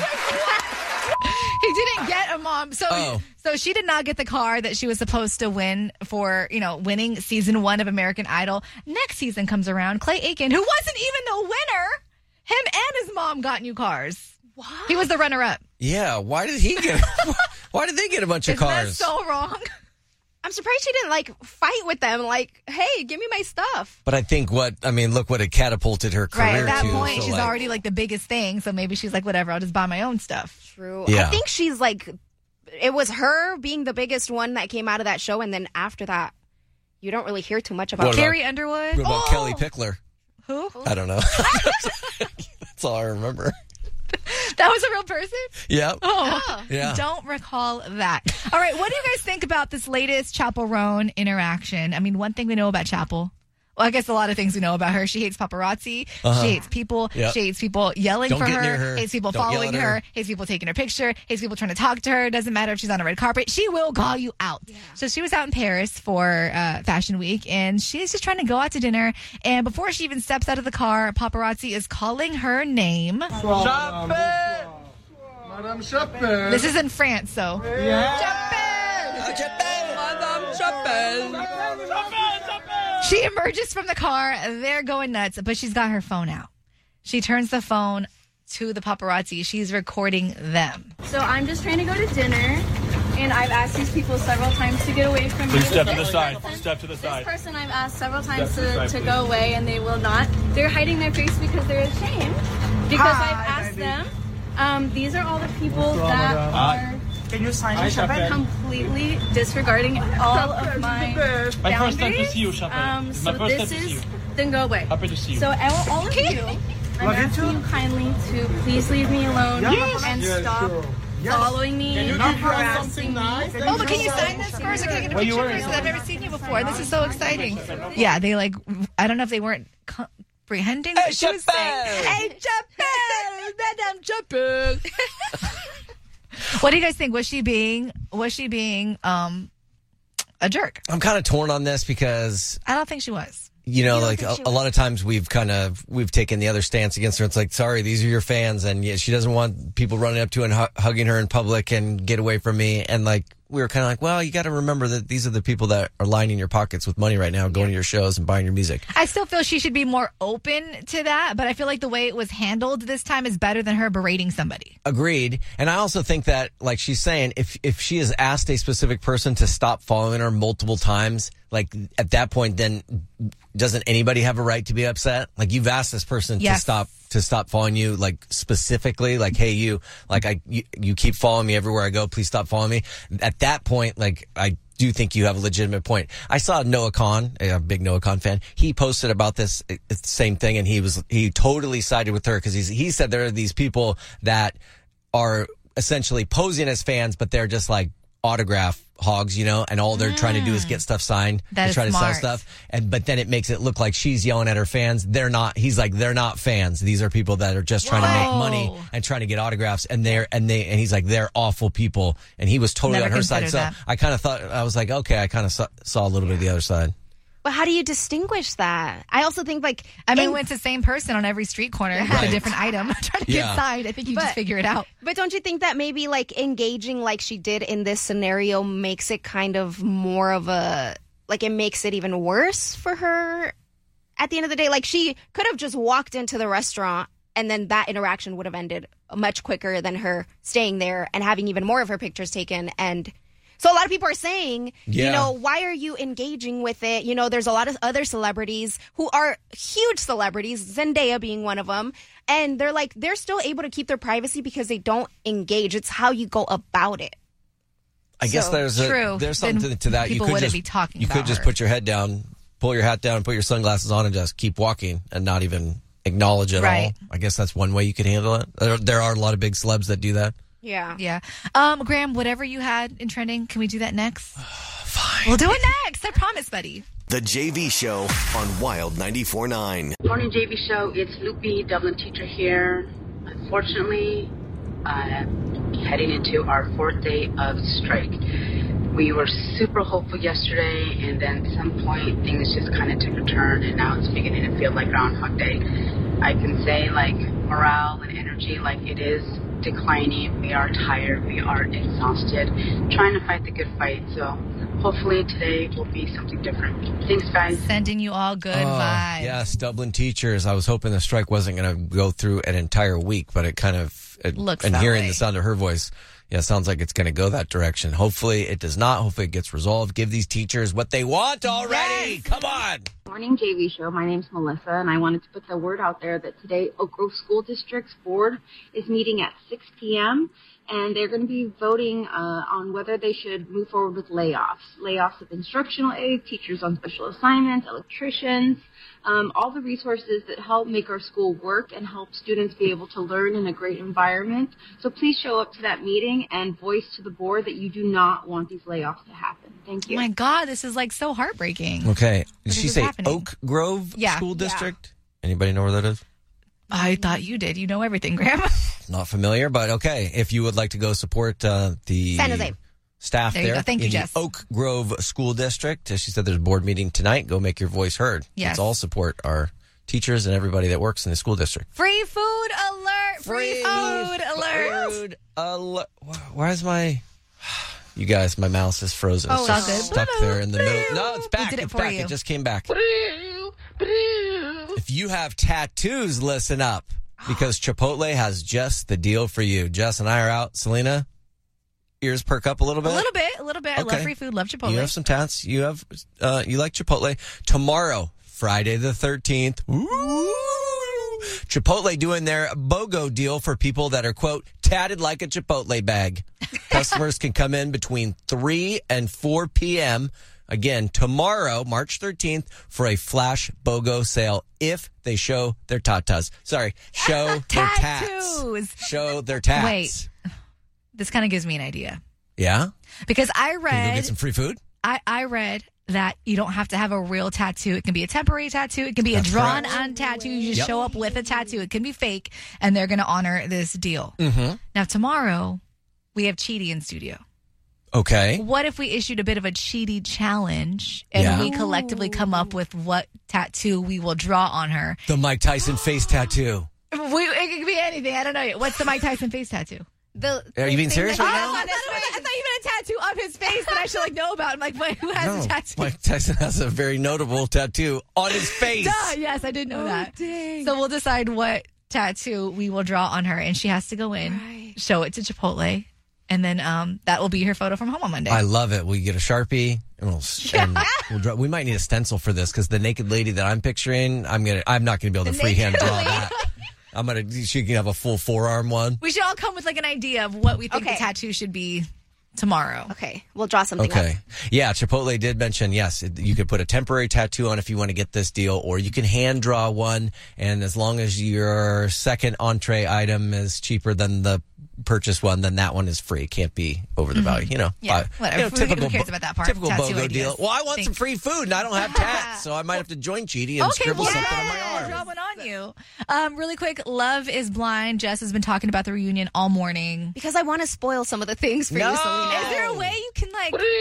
He didn't get a mom. So she did not get the car that she was supposed to win for, winning season 1 of American Idol. Next season comes around, Clay Aiken, who wasn't even the winner, him and his mom got new cars. What? He was the runner-up. Yeah, why did they get a bunch of cars? Isn't that so wrong? I'm surprised she didn't fight with them. Like, hey, give me my stuff. But I think look what it catapulted her career to. Right, at that point, she's already the biggest thing. So maybe she's like, whatever, I'll just buy my own stuff. True. Yeah. I think she's it was her being the biggest one that came out of that show. And then after that, you don't really hear too much about Carrie Underwood. What about Kelly Pickler? Who? I don't know. That's all I remember. That was a real person? Yep. Oh, yeah. Don't recall that. All right, what do you guys think about this latest Chappell Roan interaction? I mean, one thing we know about Chappell, well, I guess a lot of things we know about her. She hates paparazzi. She hates people. Yep. She hates people yelling Don't for get near her. Hates people Don't following yell at her. Hates people taking her picture. Hates people trying to talk to her. Doesn't matter if she's on a red carpet. She will call you out. Yeah. So she was out in Paris for Fashion Week, and she's just trying to go out to dinner. And before she even steps out of the car, paparazzi is calling her name. Chappell! Madame Chappell! This is in France, so. Yeah. Chappell! Madame Chappell! She emerges from the car. They're going nuts, but she's got her phone out. She turns the phone to the paparazzi. She's recording them. So I'm just trying to go to dinner, and I've asked these people several times to get away from me. Please step to the side. Step to the side. This person I've asked several times to go away, and they will not. They're hiding their face because they're ashamed. Because I've asked them. These are all the people that are Can you sign Hi, Chappelle. completely disregarding all of my My first time to boundaries. see you, Chappelle. It's my So first this time to see is you. then go away. Happy to see you. So all of you, I'm asking you kindly to please leave me alone and stop following me and harassing me. Oh, but can you sign this first? Or can I get a picture first? I've never seen you before. This is so exciting. Yeah, they like, I don't know if they weren't comprehending what she was saying. Hey, Chappelle! Madame Chappelle! What do you guys think? Was she being a jerk? I'm kind of torn on this because I don't think she was. you know, like a lot of times we've taken the other stance against her. It's like, sorry, these are your fans. And yeah, she doesn't want people running up to her and hugging her in public and get away from me. And like, we were kind of like, well, you got to remember that these are the people that are lining your pockets with money right now, going to your shows and buying your music. I still feel she should be more open to that, but I feel like the way it was handled this time is better than her berating somebody. Agreed. And I also think that, like she's saying, if she has asked a specific person to stop following her multiple times, like at that point, then doesn't anybody have a right to be upset? Like you've asked this person to stop following you, like specifically, like, hey, you keep following me everywhere I go. Please stop following me. At that point, like, I do think you have a legitimate point. I saw Noah Khan, a big Noah Khan fan. He posted about this same thing, and he totally sided with her because he said there are these people that are essentially posing as fans, but they're just like autograph hogs, you know, and all they're trying to do is get stuff signed. They try to sell stuff. But then it makes it look like she's yelling at her fans. They're not. He's like, they're not fans. These are people that are just trying to make money and trying to get autographs. And he's like, they're awful people. And he was totally on her side. So I kind of thought, I was like, okay, I kind of saw a little bit of the other side. But how do you distinguish that? I also think like... I mean, when it's the same person on every street corner with a different item trying to get signed, I think you just figure it out. But don't you think that maybe like engaging like she did in this scenario makes it kind of more of a... Like it makes it even worse for her at the end of the day? Like she could have just walked into the restaurant and then that interaction would have ended much quicker than her staying there and having even more of her pictures taken. And... So a lot of people are saying, you know, why are you engaging with it? You know, there's a lot of other celebrities who are huge celebrities, Zendaya being one of them. And they're like, they're still able to keep their privacy because they don't engage. It's how you go about it. I guess there's something to that. People wouldn't be talking about You could just put your head down, pull your hat down, and put your sunglasses on and just keep walking and not even acknowledge it all. I guess that's one way you could handle it. There are a lot of big celebs that do that. Yeah. Graham, whatever you had in trending, can we do that next? Fine. We'll do it next. I promise, buddy. The JV Show on Wild 94.9. Morning, JV Show. It's Loopy, Dublin teacher here. Unfortunately, heading into our 4th day of strike. We were super hopeful yesterday, and then at some point, things just kind of took a turn, and now it's beginning to feel like Groundhog Day. I can say, like, morale and energy, like, it is declining. We are tired. We are exhausted. Trying to fight the good fight. So hopefully today will be something different. Thanks, guys. Sending you all good vibes. Yes, Dublin teachers. I was hoping the strike wasn't going to go through an entire week, but it kind of looks and that hearing way. the sound of her voice, it sounds like it's going to go that direction. Hopefully it does not. Hopefully it gets resolved. Give these teachers what they want already. Yes. Come on. Morning, JV Show. My name's Melissa, and I wanted to put the word out there that today Oak Grove School District's board is meeting at 6 p.m., and they're going to be voting on whether they should move forward with layoffs of instructional aides, teachers on special assignments, electricians, all the resources that help make our school work and help students be able to learn in a great environment. So please show up to that meeting and voice to the board that you do not want these layoffs to happen. Thank you. Oh my God, this is like so heartbreaking. Okay. Did she say Oak Grove School District? Anybody know where that is? I thought you did. You know everything, Graham. Not familiar, but okay. If you would like to go support the San Jose staff there Thank you, in Jess. the Oak Grove School District, as she said, there's a board meeting tonight. Go make your voice heard. Yes. Let's all support our teachers and everybody that works in the school district. Free food alert! Free food alert! Where's my... You guys, my mouse is frozen. Oh, it's stuck there in the middle. No, it's back. It's back. It just came back. If you have tattoos, listen up. Because Chipotle has just the deal for you. Jess and I are out. Selena, ears perk up a little bit? A little bit. I love free food, love Chipotle. You have some tats. You like Chipotle. Tomorrow, Friday the 13th. Ooh, Chipotle doing their BOGO deal for people that are, quote, tatted like a Chipotle bag. Customers can come in between 3 and 4 p.m. Again, tomorrow, March 13th, for a flash BOGO sale if they show their tatas. Sorry, show their tats. Tattoos. Show their tats. Wait. This kind of gives me an idea. Yeah? Because I Can you go get read some free food? I read that you don't have to have a real tattoo. It can be a temporary tattoo. It can be a drawn-on tattoo. You just show up with a tattoo. It can be fake, and they're going to honor this deal. Mm-hmm. Now, tomorrow, we have Cheaty in studio. Okay. What if we issued a bit of a Cheaty challenge, and we collectively come up with what tattoo we will draw on her? The Mike Tyson face tattoo. It could be anything. I don't know. What's the Mike Tyson face tattoo? Are you being serious right now? I thought you meant a tattoo of his face that I should know about. I'm like, wait, who has a tattoo? Mike Tyson has a very notable tattoo on his face. Duh, yes, I did know that. Dang. So we'll decide what tattoo we will draw on her, and she has to go in, show it to Chipotle, and then that will be her photo from home on Monday. I love it. We get a Sharpie, and we'll draw. We might need a stencil for this because the naked lady that I'm picturing, I'm not gonna be able to freehand draw that. She can have a full forearm one. We should all come with an idea of what we think the tattoo should be tomorrow. Okay, we'll draw something Okay. up. Yeah, Chipotle did mention, yes, you could put a temporary tattoo on if you want to get this deal, or you can hand draw one, and as long as your second entree item is cheaper than the purchase one, then that one is free. Can't be over the value, Yeah, whatever. typical, who cares about that part? Typical Tattoo BOGO ideas. deal. Well, I want some free food, and I don't have tats, so I might have to join Cheaty and scribble something on my arm. Draw one on you. Really quick, Love is Blind. Jess has been talking about the reunion all morning. Because I want to spoil some of the things for you, Selena. Is there a way you can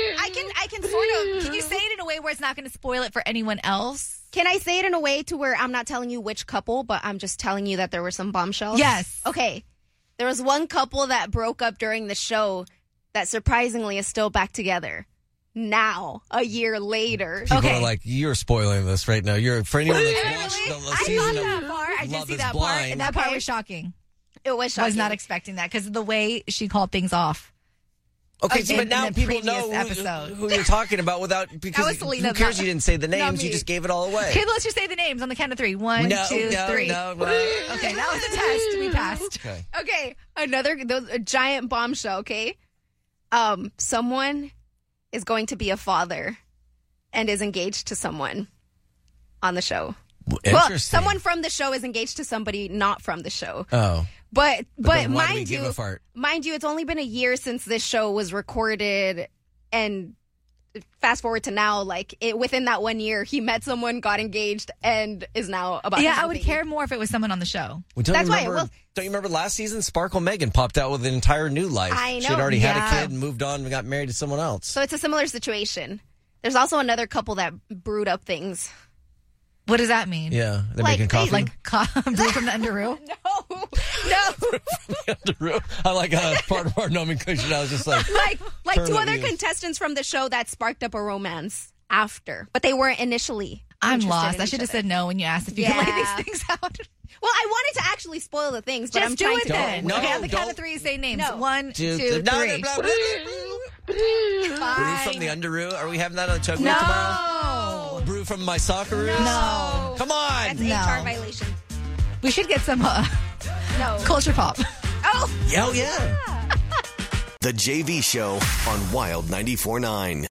I can sort of, can you say it in a way where it's not going to spoil it for anyone else? Can I say it in a way to where I'm not telling you which couple, but I'm just telling you that there were some bombshells? Yes. Okay. There was one couple that broke up during the show that surprisingly is still back together. Now, a year later. People are like, you're spoiling this right now. For anyone that's watched the season that of part. I did Love see is that Blind. part, and that part was shocking. It was shocking. I was not expecting that because of the way she called things off. Okay, but now people know who you're talking about because was Selena, who cares you didn't say the names, you just gave it all away. Okay, let's just say the names on the count of 3. 1, 2, 3. No. Okay, that was a test. We passed. Okay, a giant bombshell, okay? Someone is going to be a father and is engaged to someone on the show. Interesting. Well, someone from the show is engaged to somebody not from the show. Oh. But then why do we mind give you, a fart? it's only been a year since this show was recorded, and fast forward to now, within that 1 year, he met someone, got engaged, and is now about. Yeah, I would care more if it was someone on the show. Don't you remember last season? Sparkle Megan popped out with an entire new life. I know. She had already had a kid and moved on and got married to someone else. So it's a similar situation. There's also another couple that brewed up things. What does that mean? Yeah, they're making coffee. Brew from the underoo? No. I like part of our nomenclature. I was just like two other contestants from the show that sparked up a romance after, but they weren't initially. I'm lost. I should have said no when you asked if you could lay these things out. Well, I wanted to actually spoil the things, but just I'm trying do it to. then. Okay, on the count of 3, say names. No. 1, 2, 3. Brew from the underoo. Are we having that on the Chug Wheel tomorrow? Brew from my Socceroos? No. Come on. That's HR violation. We should get some culture pop. Oh. Yeah. The JV Show on Wild 94.9.